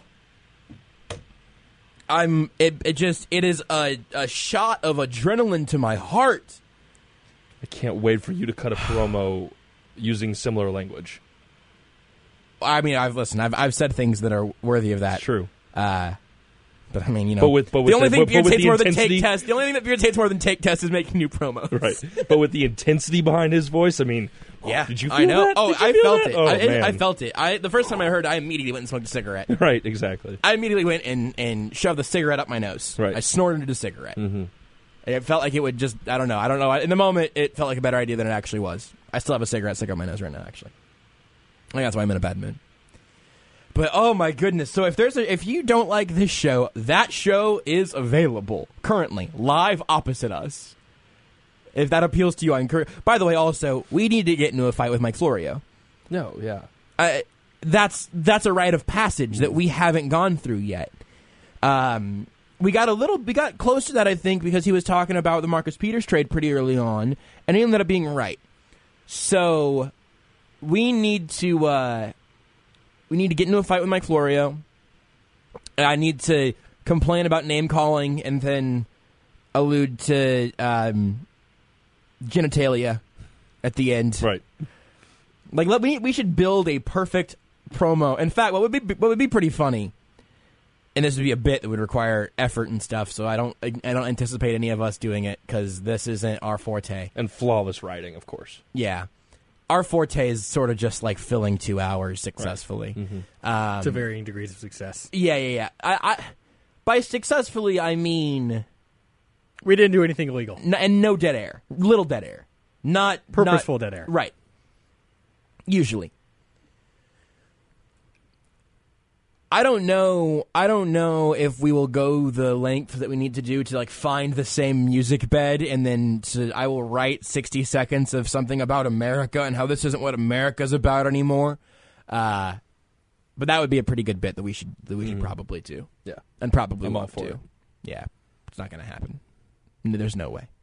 [SPEAKER 3] it is a shot of adrenaline to my heart.
[SPEAKER 2] I can't wait for you to cut a promo using similar language.
[SPEAKER 3] I mean, I've said things that are worthy of that.
[SPEAKER 2] It's true.
[SPEAKER 3] But I mean,
[SPEAKER 2] but with
[SPEAKER 3] the only thing Beard takes more than
[SPEAKER 2] intensity-
[SPEAKER 3] take test. The only thing that Beard takes more than take test is making new promos.
[SPEAKER 2] Right. But with the intensity behind his voice, I mean,
[SPEAKER 3] Yeah,
[SPEAKER 2] did you feel
[SPEAKER 3] I know.
[SPEAKER 2] that?
[SPEAKER 3] Oh,
[SPEAKER 2] Did you
[SPEAKER 3] I
[SPEAKER 2] feel
[SPEAKER 3] felt
[SPEAKER 2] that?
[SPEAKER 3] it.
[SPEAKER 2] Oh,
[SPEAKER 3] I
[SPEAKER 2] man.
[SPEAKER 3] felt it. The first time I heard it, I immediately went and smoked a cigarette.
[SPEAKER 2] Right, exactly.
[SPEAKER 3] I immediately went and shoved the cigarette up my nose.
[SPEAKER 2] Right.
[SPEAKER 3] I snorted a cigarette. Mm-hmm. And it felt like it would just, I don't know. In the moment, it felt like a better idea than it actually was. I still have a cigarette stuck up my nose right now, actually. I think that's why I'm in a bad mood. But oh my goodness! So if you don't like this show, that show is available currently, live opposite us. If that appeals to you, I encourage. By the way, also we need to get into a fight with Mike Florio.
[SPEAKER 2] No, yeah.
[SPEAKER 3] That's a rite of passage that we haven't gone through yet. We got close to that, I think, because he was talking about the Marcus Peters trade pretty early on, and he ended up being right. So we need to get into a fight with Mike Florio. I need to complain about name calling and then allude to genitalia at the end.
[SPEAKER 2] Right.
[SPEAKER 3] Like we should build a perfect promo. In fact, what would be pretty funny, and this would be a bit that would require effort and stuff. So I don't anticipate any of us doing it because this isn't our forte.
[SPEAKER 2] And flawless writing, of course.
[SPEAKER 3] Yeah. Our forte is sort of just like filling 2 hours successfully.
[SPEAKER 2] Right.
[SPEAKER 4] To varying degrees of success.
[SPEAKER 3] Yeah. I by successfully, I mean
[SPEAKER 4] We didn't do anything illegal.
[SPEAKER 3] and no dead air, little dead air, not
[SPEAKER 4] Purposeful dead air.
[SPEAKER 3] Right. Usually. I don't know if we will go the length that we need to do to like find the same music bed and then I will write 60 seconds of something about America and how this isn't what America's about anymore. But that would be a pretty good bit that we should probably do.
[SPEAKER 2] Yeah.
[SPEAKER 3] And probably
[SPEAKER 2] I'm all
[SPEAKER 3] want
[SPEAKER 2] for
[SPEAKER 3] to.
[SPEAKER 2] it.
[SPEAKER 3] Yeah. It's not going to happen. There's no way.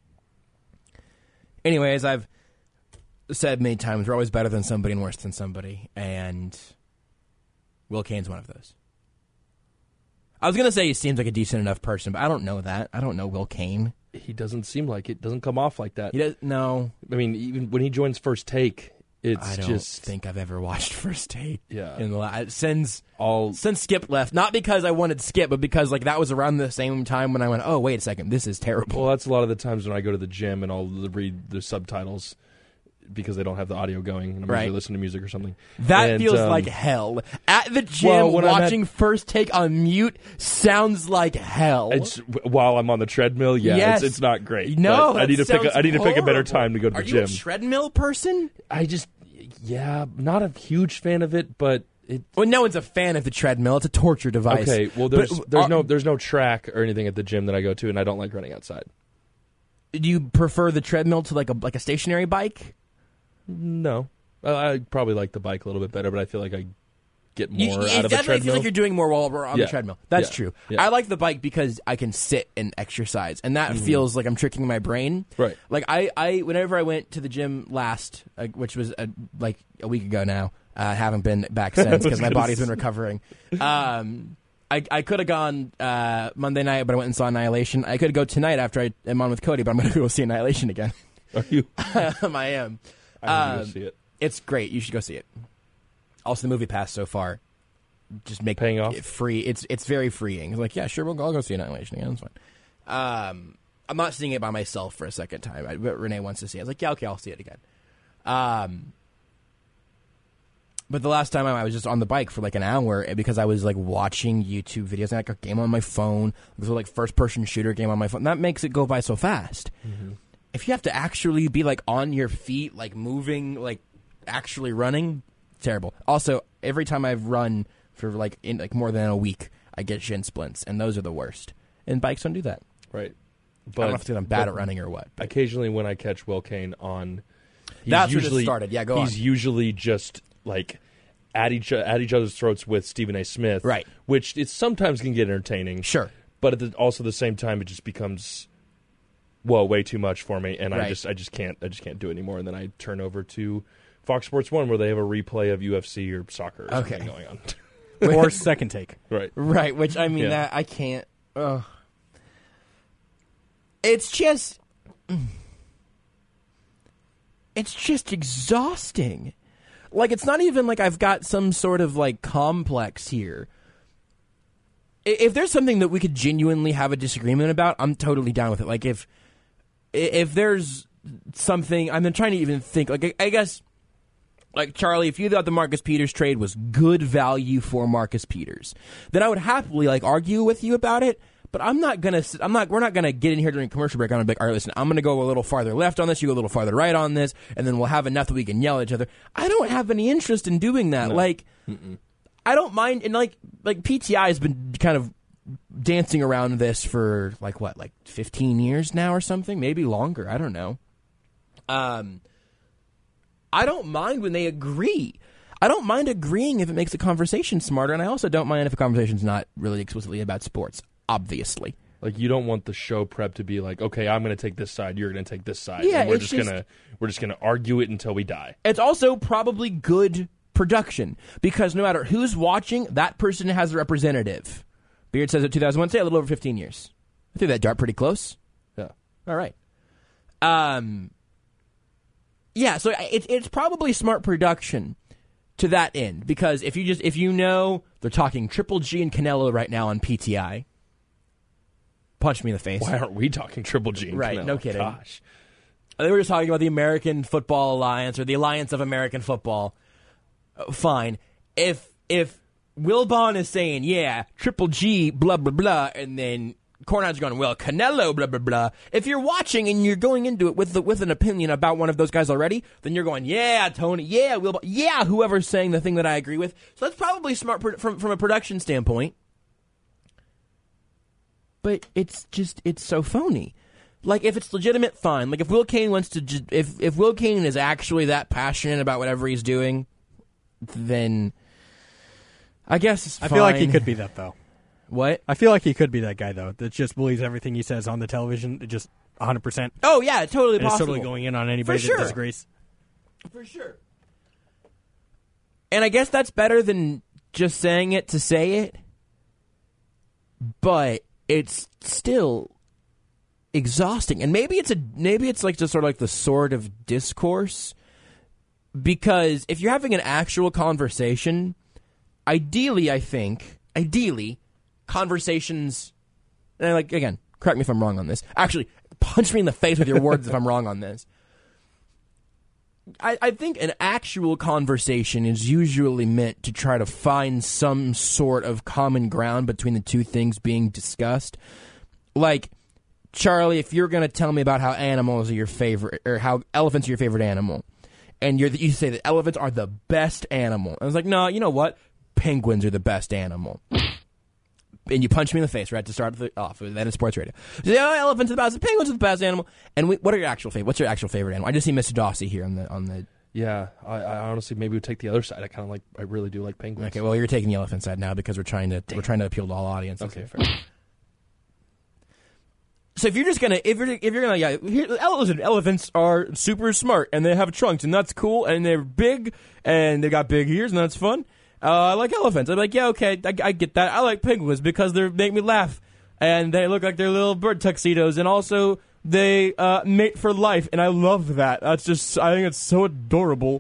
[SPEAKER 3] Anyway, as I've said many times, we're always better than somebody and worse than somebody, and Will Kane's one of those. I was going to say he seems like a decent enough person, but I don't know that. I don't know Will Kane.
[SPEAKER 2] He doesn't seem like it. Doesn't come off like that.
[SPEAKER 3] He does, no.
[SPEAKER 2] I mean, even when he joins First Take, it's
[SPEAKER 3] I don't
[SPEAKER 2] just
[SPEAKER 3] think I've ever watched First Take.
[SPEAKER 2] Yeah.
[SPEAKER 3] In the since
[SPEAKER 2] all
[SPEAKER 3] Skip left. Not because I wanted Skip, but because like that was around the same time when I went, oh, wait a second, this is terrible.
[SPEAKER 2] Well, that's a lot of the times when I go to the gym and I'll read the subtitles because they don't have the audio going and I'm
[SPEAKER 3] Right.
[SPEAKER 2] usually listening to music or something.
[SPEAKER 3] That
[SPEAKER 2] And,
[SPEAKER 3] feels like hell. At the gym,
[SPEAKER 2] Well, when I'm
[SPEAKER 3] watching First Take on mute sounds like hell.
[SPEAKER 2] It's while I'm on the treadmill. Yeah,
[SPEAKER 3] Yes.
[SPEAKER 2] it's not great.
[SPEAKER 3] No,
[SPEAKER 2] but I need to
[SPEAKER 3] that
[SPEAKER 2] pick. I need to pick a better
[SPEAKER 3] sounds
[SPEAKER 2] time to go to the
[SPEAKER 3] Are you
[SPEAKER 2] gym.
[SPEAKER 3] a treadmill person?
[SPEAKER 2] Not a huge fan of it, but it.
[SPEAKER 3] Well, no one's a fan of the treadmill. It's a torture device.
[SPEAKER 2] Okay, well,
[SPEAKER 3] But,
[SPEAKER 2] there's no track or anything at the gym that I go to, and I don't like running outside.
[SPEAKER 3] Do you prefer the treadmill to like a stationary bike?
[SPEAKER 2] No, I probably like the bike a little bit better, but I feel like I get more
[SPEAKER 3] You
[SPEAKER 2] out of a
[SPEAKER 3] definitely
[SPEAKER 2] treadmill.
[SPEAKER 3] feel like you're doing more while we're on
[SPEAKER 2] Yeah.
[SPEAKER 3] the treadmill. That's
[SPEAKER 2] Yeah.
[SPEAKER 3] true.
[SPEAKER 2] Yeah.
[SPEAKER 3] I like the bike because I can sit and exercise, and that feels like I'm tricking my brain.
[SPEAKER 2] Right.
[SPEAKER 3] Like I whenever I went to the gym last, which was like a week ago now, I haven't been back since because my body's been recovering. I could have gone Monday night, but I went and saw Annihilation. I could go tonight after I am on with Cody, but I'm going to go see Annihilation again.
[SPEAKER 2] Are you?
[SPEAKER 3] I am.
[SPEAKER 2] I need to go see it.
[SPEAKER 3] It's great. You should go see it. Also, the Movie Pass so far just make
[SPEAKER 2] Paying off?
[SPEAKER 3] it free. It's very freeing. It's like, yeah, sure, I'll go see Annihilation again. It's fine. I'm not seeing it by myself for a second time. But Renee wants to see it. I was like, yeah, okay, I'll see it again. But the last time I was just on the bike for like an hour because I was like watching YouTube videos and like a game on my phone. It was like first person shooter game on my phone. That makes it go by so fast. Mm-hmm. If you have to actually be like on your feet, like moving, like actually running, terrible. Also, every time I've run for like in like more than a week, I get shin splints, and those are the worst. And bikes don't do that.
[SPEAKER 2] Right.
[SPEAKER 3] I don't know if it's 'cause I'm bad at running or what. But.
[SPEAKER 2] Occasionally, when I catch Will Kane on
[SPEAKER 3] That's where this started. Yeah, go on.
[SPEAKER 2] He's usually just like at each other's throats with Stephen A. Smith,
[SPEAKER 3] right?
[SPEAKER 2] Which it sometimes can get entertaining,
[SPEAKER 3] sure,
[SPEAKER 2] but also at the same time it just becomes way too much for me, and
[SPEAKER 3] right.
[SPEAKER 2] I just can't do it anymore. And then I turn over to Fox Sports 1 where they have a replay of UFC or soccer or something going on.
[SPEAKER 4] Or Second Take.
[SPEAKER 3] Right, which I mean that I can't. It's just exhausting. Like, it's not even like I've got some sort of like complex here. If there's something that we could genuinely have a disagreement about, I'm totally down with it. Like, if there's something, I'm trying to even think. Like, I guess, like, Charlie, if you thought the Marcus Peters trade was good value for Marcus Peters, then I would happily like argue with you about it. But we're not gonna get in here during commercial break. I'm gonna be like, all right, listen, I'm gonna go a little farther left on this, you go a little farther right on this, and then we'll have enough that we can yell at each other. I don't have any interest in doing that. No. Like, I don't mind, and like PTI has been kind of dancing around this for like 15 years now or something, maybe longer. I don't know. I don't mind when they agree. I don't mind agreeing if it makes the conversation smarter, and I also don't mind if a conversation's not really explicitly about sports. Obviously,
[SPEAKER 2] like, you don't want the show prep to be like, okay, I'm going to take this side, you're going to take this side,
[SPEAKER 3] yeah,
[SPEAKER 2] and we're just gonna argue it until we die.
[SPEAKER 3] It's also probably good production because no matter who's watching, that person has a representative. Beard says it 2001. Say a little over 15 years. I threw that dart pretty close.
[SPEAKER 2] Yeah.
[SPEAKER 3] All right. Yeah. So it's probably smart production to that end because if you know they're talking Triple G and Canelo right now on PTI. Punch me in the face.
[SPEAKER 2] Why aren't we talking Triple G and
[SPEAKER 3] right,
[SPEAKER 2] Canelo?
[SPEAKER 3] no kidding.
[SPEAKER 2] Gosh.
[SPEAKER 3] They were just talking about the American Football Alliance or the Alliance of American Football. Fine. If Wilbon is saying, yeah, Triple G, blah, blah, blah, and then Cornhuskers going, well, Canelo, blah, blah, blah. If you're watching and you're going into it with an opinion about one of those guys already, then you're going, yeah, Tony, yeah, Wilbon, yeah, whoever's saying the thing that I agree with. So that's probably smart from a production standpoint. But it's so phony. Like, if it's legitimate, fine. Like, if Will Kane wants to, if Will Kane is actually that passionate about whatever he's doing, then I guess it's fine.
[SPEAKER 4] I feel like he could be that, though.
[SPEAKER 3] What?
[SPEAKER 4] I feel like he could be that guy, though, that just believes everything he says on the television, just 100%.
[SPEAKER 3] Oh, yeah, totally possible.
[SPEAKER 4] It's totally going in on anybody that disagrees.
[SPEAKER 3] For sure. And I guess that's better than just saying it to say it. But it's still exhausting, and maybe it's like just sort of like the sword of discourse. Because if you're having an actual conversation, ideally, conversations. And like again, correct me if I'm wrong on this. Actually, punch me in the face with your words if I'm wrong on this. I think an actual conversation is usually meant to try to find some sort of common ground between the two things being discussed. Like, Charlie, if you're going to tell me about how animals are your favorite, or how elephants are your favorite animal, and you say that elephants are the best animal. I was like, no, you know what? Penguins are the best animal. And you punch me in the face right to start off. That is sports radio. So, elephants are the best. Penguins are the best animal. And what are your actual favorite? What's your actual favorite animal? I just see Mr. Dawsey here on the.
[SPEAKER 2] Yeah, I honestly maybe would take the other side. I really do like penguins.
[SPEAKER 3] Okay, well you're taking the elephant side now because we're trying to appeal to all audiences.
[SPEAKER 2] Okay, fair.
[SPEAKER 3] So if you're gonna listen, elephants are super smart and they have trunks and that's cool and they're big and they got big ears and that's fun. I like elephants. I'm like, yeah, okay, I get that. I like penguins because they make me laugh and they look like they're little bird tuxedos and also they mate for life and I love that. I think it's so adorable.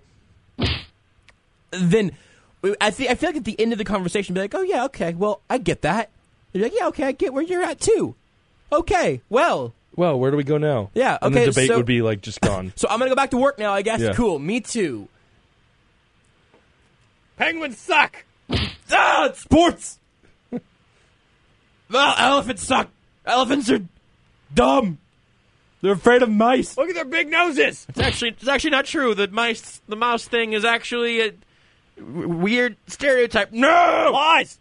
[SPEAKER 3] Then I feel like at the end of the conversation, be like, oh yeah, okay, well I get that. You're like, yeah, okay, I get where you're at too. Okay, well,
[SPEAKER 2] where do we go now?
[SPEAKER 3] Yeah, okay.
[SPEAKER 2] And the debate would be like just gone.
[SPEAKER 3] So I'm gonna go back to work now, I guess. Yeah. Cool, me too.
[SPEAKER 2] Penguins suck.
[SPEAKER 3] It's sports. Well, elephants suck. Elephants are dumb. They're afraid of mice.
[SPEAKER 2] Look at their big noses.
[SPEAKER 3] It's actually not true. The mouse thing is actually a weird stereotype. No lies.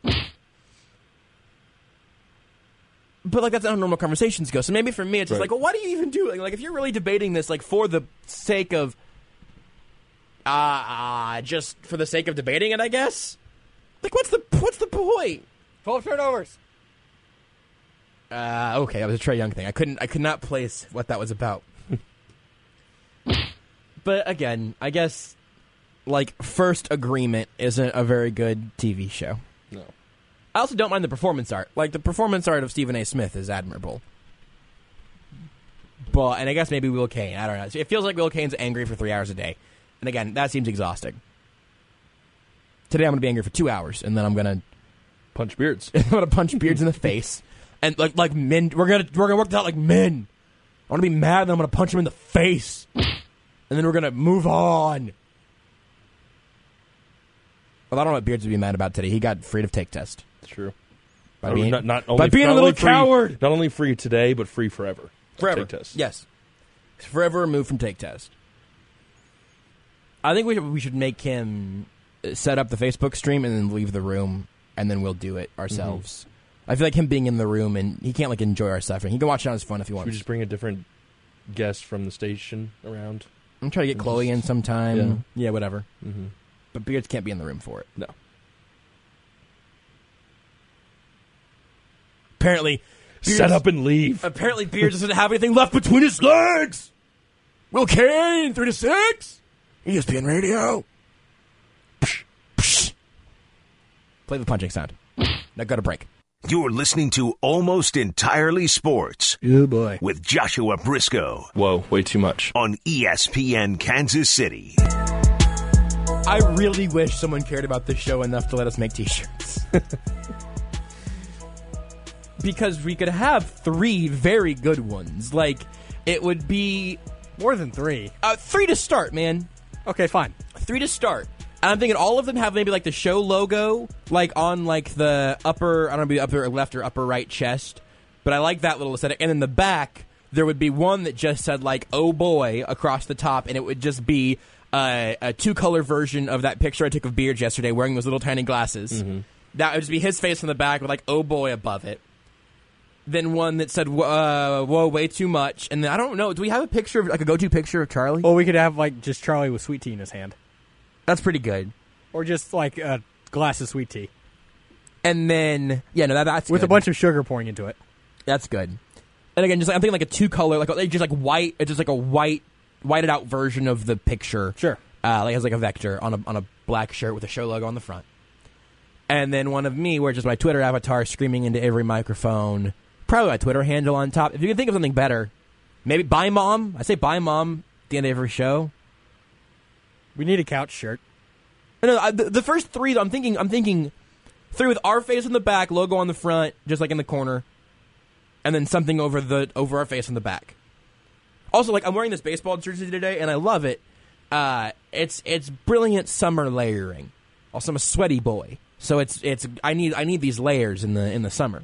[SPEAKER 3] But like that's how normal conversations go. So maybe for me, it's just like, well, why do you even do it? Like if you're really debating this, like for the sake of Just for the sake of debating it, I guess. Like, what's the point?
[SPEAKER 4] 12 turnovers.
[SPEAKER 3] Okay, that was a Trae Young thing. I could not place what that was about. But again, I guess like First Agreement isn't a very good TV show.
[SPEAKER 2] No.
[SPEAKER 3] I also don't mind the performance art. Like, the performance art of Stephen A. Smith is admirable. But, and I guess maybe Will Kane. I don't know. It feels like Will Kane's angry for 3 hours a day. And again, that seems exhausting. Today I'm going to be angry for 2 hours, and then I'm going to
[SPEAKER 2] punch Beards.
[SPEAKER 3] I'm going to punch Beards in the face. And like men, we're going to work this out like men. I want to be mad, and I'm going to punch him in the face. And then we're going to move on. Well, I don't know what Beards would be mad about today. He got freed of take test.
[SPEAKER 2] It's true.
[SPEAKER 3] By being
[SPEAKER 2] not only,
[SPEAKER 3] by being
[SPEAKER 2] not
[SPEAKER 3] a little
[SPEAKER 2] only free,
[SPEAKER 3] coward.
[SPEAKER 2] Not only free today, but free forever.
[SPEAKER 3] Forever.
[SPEAKER 2] Take test.
[SPEAKER 3] Yes. Forever removed from take test. I think we should make him set up the Facebook stream and then leave the room, and then we'll do it ourselves. Mm-hmm. I feel like him being in the room, and he can't like enjoy our suffering. He can watch it on his phone if he wants.
[SPEAKER 2] Should we just bring a different guest from the station around?
[SPEAKER 3] I'm trying to get Chloe in sometime.
[SPEAKER 2] Yeah,
[SPEAKER 3] yeah whatever.
[SPEAKER 2] Mm-hmm.
[SPEAKER 3] But Beards can't be in the room for it.
[SPEAKER 2] No.
[SPEAKER 3] Apparently, Beards,
[SPEAKER 2] set up and leave.
[SPEAKER 3] Apparently, Beards doesn't have anything left between his legs. Will Kane, 3 to 6. ESPN Radio. Psh, psh. Play the punching sound. Now go to break.
[SPEAKER 1] You're listening to Almost Entirely Sports.
[SPEAKER 4] Oh, boy.
[SPEAKER 1] With Joshua Briscoe.
[SPEAKER 2] Whoa, way too much.
[SPEAKER 1] On ESPN Kansas City.
[SPEAKER 3] I really wish someone cared about this show enough to let us make t-shirts. Because we could have 3 very good ones. Like, it would be...
[SPEAKER 4] More than 3.
[SPEAKER 3] 3 to start, man.
[SPEAKER 4] Okay, fine.
[SPEAKER 3] 3 to start. And I'm thinking all of them have maybe like the show logo, like on like the upper, I don't know, maybe upper left or upper right chest. But I like that little aesthetic. And in the back, there would be one that just said like, oh boy, across the top. And it would just be a 2-color version of that picture I took of Beards yesterday wearing those little tiny glasses. Mm-hmm. That would just be his face in the back with like, oh boy, above it. Then one that said, whoa, way too much. And then, I don't know, do we have a picture, of like a go-to picture of Charlie?
[SPEAKER 4] Well, we could have like just Charlie with sweet tea in his hand.
[SPEAKER 3] That's pretty good.
[SPEAKER 4] Or just like a glass of sweet tea.
[SPEAKER 3] And then, yeah, no, that's
[SPEAKER 4] with
[SPEAKER 3] good.
[SPEAKER 4] a bunch of sugar pouring into it.
[SPEAKER 3] That's good. And again, just like, I'm thinking like a 2-color, like just like white, it's just like a whited out version of the picture.
[SPEAKER 4] Sure.
[SPEAKER 3] Like has like a vector on a black shirt with a show logo on the front. And then one of me, where just my Twitter avatar screaming into every microphone. Probably my Twitter handle on top. If you can think of something better, maybe Bye Mom. I say Bye Mom at the end of every show.
[SPEAKER 4] We need a couch shirt.
[SPEAKER 3] No, the first 3, I'm thinking 3 with our face in the back, logo on the front, just like in the corner, and then something over our face in the back. Also, like I'm wearing this baseball jersey today, and I love it. It's brilliant summer layering. Also, I'm a sweaty boy, so I need these layers in the summer.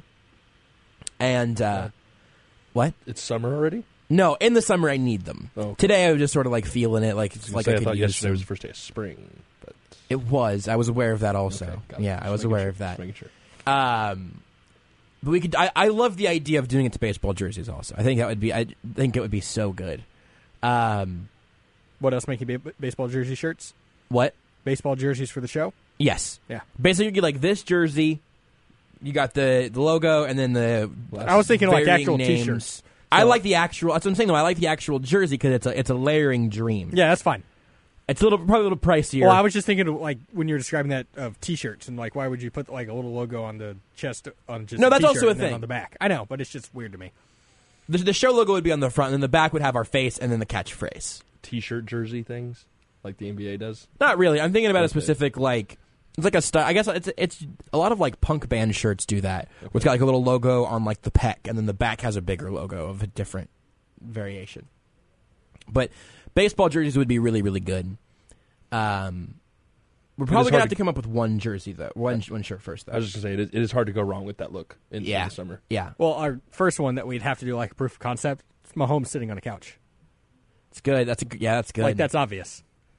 [SPEAKER 3] And what?
[SPEAKER 2] It's summer already?
[SPEAKER 3] No, in the summer I need them.
[SPEAKER 2] Oh, okay.
[SPEAKER 3] Today I was just sort of like feeling it, like it's like I
[SPEAKER 2] thought
[SPEAKER 3] could
[SPEAKER 2] yesterday
[SPEAKER 3] use
[SPEAKER 2] was the first day of spring, but
[SPEAKER 3] it was. I was aware of that also.
[SPEAKER 2] Okay,
[SPEAKER 3] yeah, I was aware of that.
[SPEAKER 2] Making sure.
[SPEAKER 3] But we could. I love the idea of doing it to baseball jerseys. Also, I think that would be. I think it would be so good.
[SPEAKER 4] What else make you baseball jersey shirts?
[SPEAKER 3] What?
[SPEAKER 4] Baseball jerseys for the show?
[SPEAKER 3] Yes.
[SPEAKER 4] Yeah.
[SPEAKER 3] Basically, you get like this jersey. You got the logo and then the.
[SPEAKER 4] I was thinking like actual
[SPEAKER 3] names.
[SPEAKER 4] T-shirts.
[SPEAKER 3] I like the actual. That's what I'm saying. Though I like the actual jersey because it's a layering dream.
[SPEAKER 4] Yeah, that's fine.
[SPEAKER 3] It's probably a little pricier.
[SPEAKER 4] Well, I was just thinking of, like when you were describing that of T-shirts and like why would you put like a little logo on the chest on just
[SPEAKER 3] no, that's
[SPEAKER 4] t-shirt
[SPEAKER 3] also a
[SPEAKER 4] and then
[SPEAKER 3] thing
[SPEAKER 4] on the back. I know, but it's just weird to me.
[SPEAKER 3] The show logo would be on the front, and then the back would have our face and then the catchphrase.
[SPEAKER 2] T-shirt jersey things like the NBA does.
[SPEAKER 3] Not really. I'm thinking about a specific like. It's like a style. I guess it's a lot of like punk band shirts do that. Okay. Where it's got like a little logo on like the pec, and then the back has a bigger logo of a different variation. But baseball jerseys would be really, really good. We're probably gonna have to come up with one jersey though, one shirt first. Though
[SPEAKER 2] I was just gonna say it is hard to go wrong with that look in the summer.
[SPEAKER 3] Yeah.
[SPEAKER 4] Well, our first one that we'd have to do like a proof of concept. It's Mahomes sitting on a couch.
[SPEAKER 3] It's good. That's good.
[SPEAKER 4] Like that's obvious.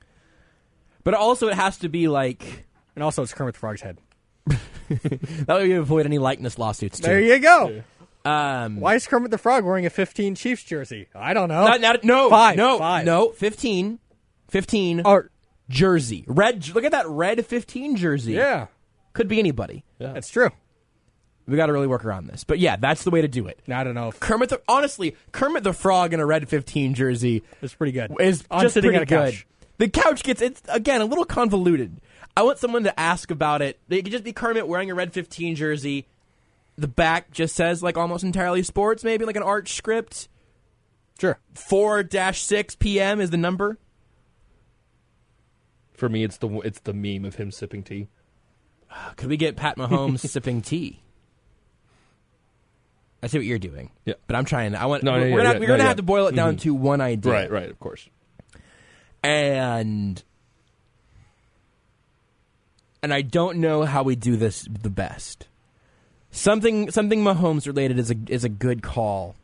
[SPEAKER 3] But also it has to be like.
[SPEAKER 4] And also, it's Kermit the Frog's head.
[SPEAKER 3] That way you avoid any likeness lawsuits, too.
[SPEAKER 4] There you go.
[SPEAKER 3] Yeah.
[SPEAKER 4] Why is Kermit the Frog wearing a 15 Chiefs jersey? I don't know.
[SPEAKER 3] No,
[SPEAKER 4] 5.
[SPEAKER 3] No, 15. 15.
[SPEAKER 4] Or
[SPEAKER 3] jersey. Look at that red 15 jersey.
[SPEAKER 4] Yeah,
[SPEAKER 3] Could be anybody.
[SPEAKER 4] that's true.
[SPEAKER 3] We got to really work around this. But yeah, that's the way to do it.
[SPEAKER 4] Now, I don't know if
[SPEAKER 3] Kermit the Frog in a red 15 jersey
[SPEAKER 4] it's pretty good.
[SPEAKER 3] is
[SPEAKER 4] I'm
[SPEAKER 3] just
[SPEAKER 4] sitting
[SPEAKER 3] pretty
[SPEAKER 4] at a
[SPEAKER 3] good.
[SPEAKER 4] couch.
[SPEAKER 3] The couch it's again a little convoluted. I want someone to ask about it. It could just be Kermit wearing a red 15 jersey. The back just says like almost entirely sports, maybe like an Arch script.
[SPEAKER 4] Sure.
[SPEAKER 3] 4-6 p.m. is the number.
[SPEAKER 2] For me, it's the meme of him sipping tea.
[SPEAKER 3] Could we get Pat Mahomes sipping tea? I see what you're doing.
[SPEAKER 2] Yeah.
[SPEAKER 3] But I'm trying. We're
[SPEAKER 2] yeah,
[SPEAKER 3] gonna
[SPEAKER 2] yeah.
[SPEAKER 3] have to boil it down to one idea.
[SPEAKER 2] Right, of course.
[SPEAKER 3] And I don't know how we do this the best. Something Mahomes related is a good call.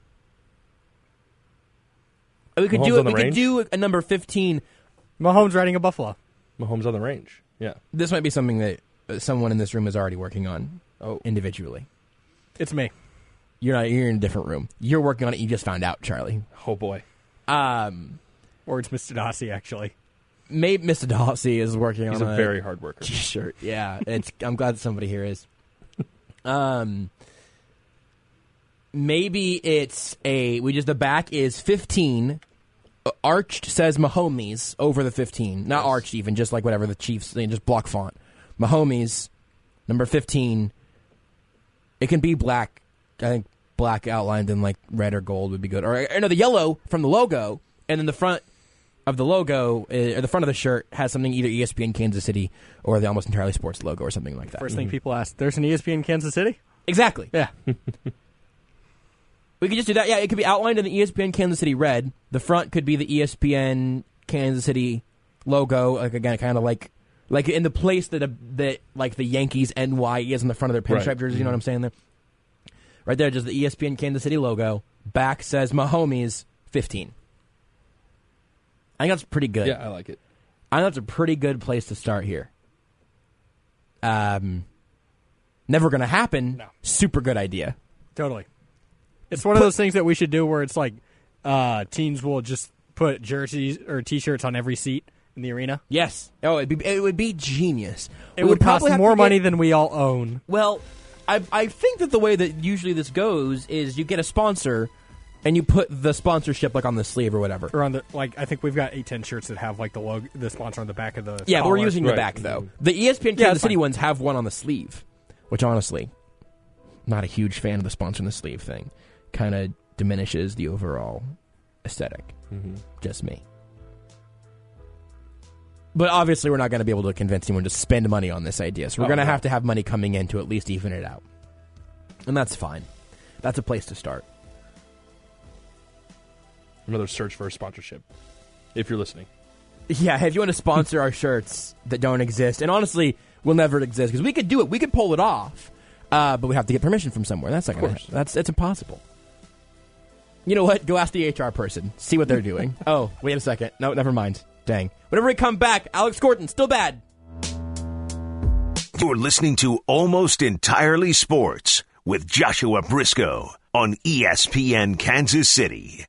[SPEAKER 3] We could do it. We could do a number 15.
[SPEAKER 4] Mahomes riding a buffalo.
[SPEAKER 2] Mahomes on the range. Yeah.
[SPEAKER 3] This might be something that someone in this room is already working on. Individually.
[SPEAKER 4] It's me.
[SPEAKER 3] You're in a different room. You're working on it. You just found out, Charlie.
[SPEAKER 2] Oh boy.
[SPEAKER 4] Or it's Mr. Dossie, actually.
[SPEAKER 3] Maybe Mr. Dossie is working on it.
[SPEAKER 2] He's a very hard worker.
[SPEAKER 3] T-shirt. Yeah, I'm glad somebody here is. Maybe it's the back is 15. Arched says Mahomes over the 15. Not arched even, just like whatever the Chiefs, just block font. Mahomes, number 15. It can be black. I think black outlined in like red or gold would be good. Or no, the yellow from the logo, and then the front of the logo, or the front of the shirt, has something either ESPN Kansas City or the Almost Entirely Sports logo or something like that.
[SPEAKER 4] First thing people ask, there's an ESPN Kansas City?
[SPEAKER 3] Exactly.
[SPEAKER 4] Yeah.
[SPEAKER 3] We could just do that. Yeah, it could be outlined in the ESPN Kansas City red. The front could be the ESPN Kansas City logo, like again, kind of like in the place that like the Yankees NY is in the front of their pinstripe jerseys. You know what I'm saying there? Right there, just the ESPN Kansas City logo. Back says Mahomes 15. I think that's pretty good.
[SPEAKER 2] Yeah, I like it.
[SPEAKER 3] I think that's a pretty good place to start here. Never going to happen.
[SPEAKER 4] No.
[SPEAKER 3] Super good idea.
[SPEAKER 4] Totally. It's one of those things that we should do where it's like teams will just put jerseys or T-shirts on every seat in the arena.
[SPEAKER 3] Yes. Oh, it would be genius.
[SPEAKER 4] It would cost more money than we all own.
[SPEAKER 3] Well, I think that the way that usually this goes is you get a sponsor and you put the sponsorship like on the sleeve or whatever.
[SPEAKER 4] Or on the I think we've got 8-10 shirts that have like the logo, the sponsor on the back of the
[SPEAKER 3] Yeah, but we're
[SPEAKER 4] collar.
[SPEAKER 3] using the back though. The ESPN Kansas City ones have one on the sleeve, which honestly, not a huge fan of the sponsor on the sleeve thing. Kind of diminishes the overall aesthetic. Just me. But obviously we're not going to be able to convince anyone to spend money on this idea. So we're going to have money coming in to at least even it out. And that's fine. That's a place to start.
[SPEAKER 2] Another search for a sponsorship, if you're listening.
[SPEAKER 3] Yeah, if you want to sponsor our shirts that don't exist, and honestly will never exist, because we could do it. We could pull it off. But we have to get permission from somewhere. That's not going to happen. It's impossible. You know what? Go ask the HR person. See what they're doing. Oh, wait a second. No, never mind. Dang. Whenever we come back, Alex Gordon, still bad.
[SPEAKER 1] You're listening to Almost Entirely Sports with Joshua Briscoe on ESPN Kansas City.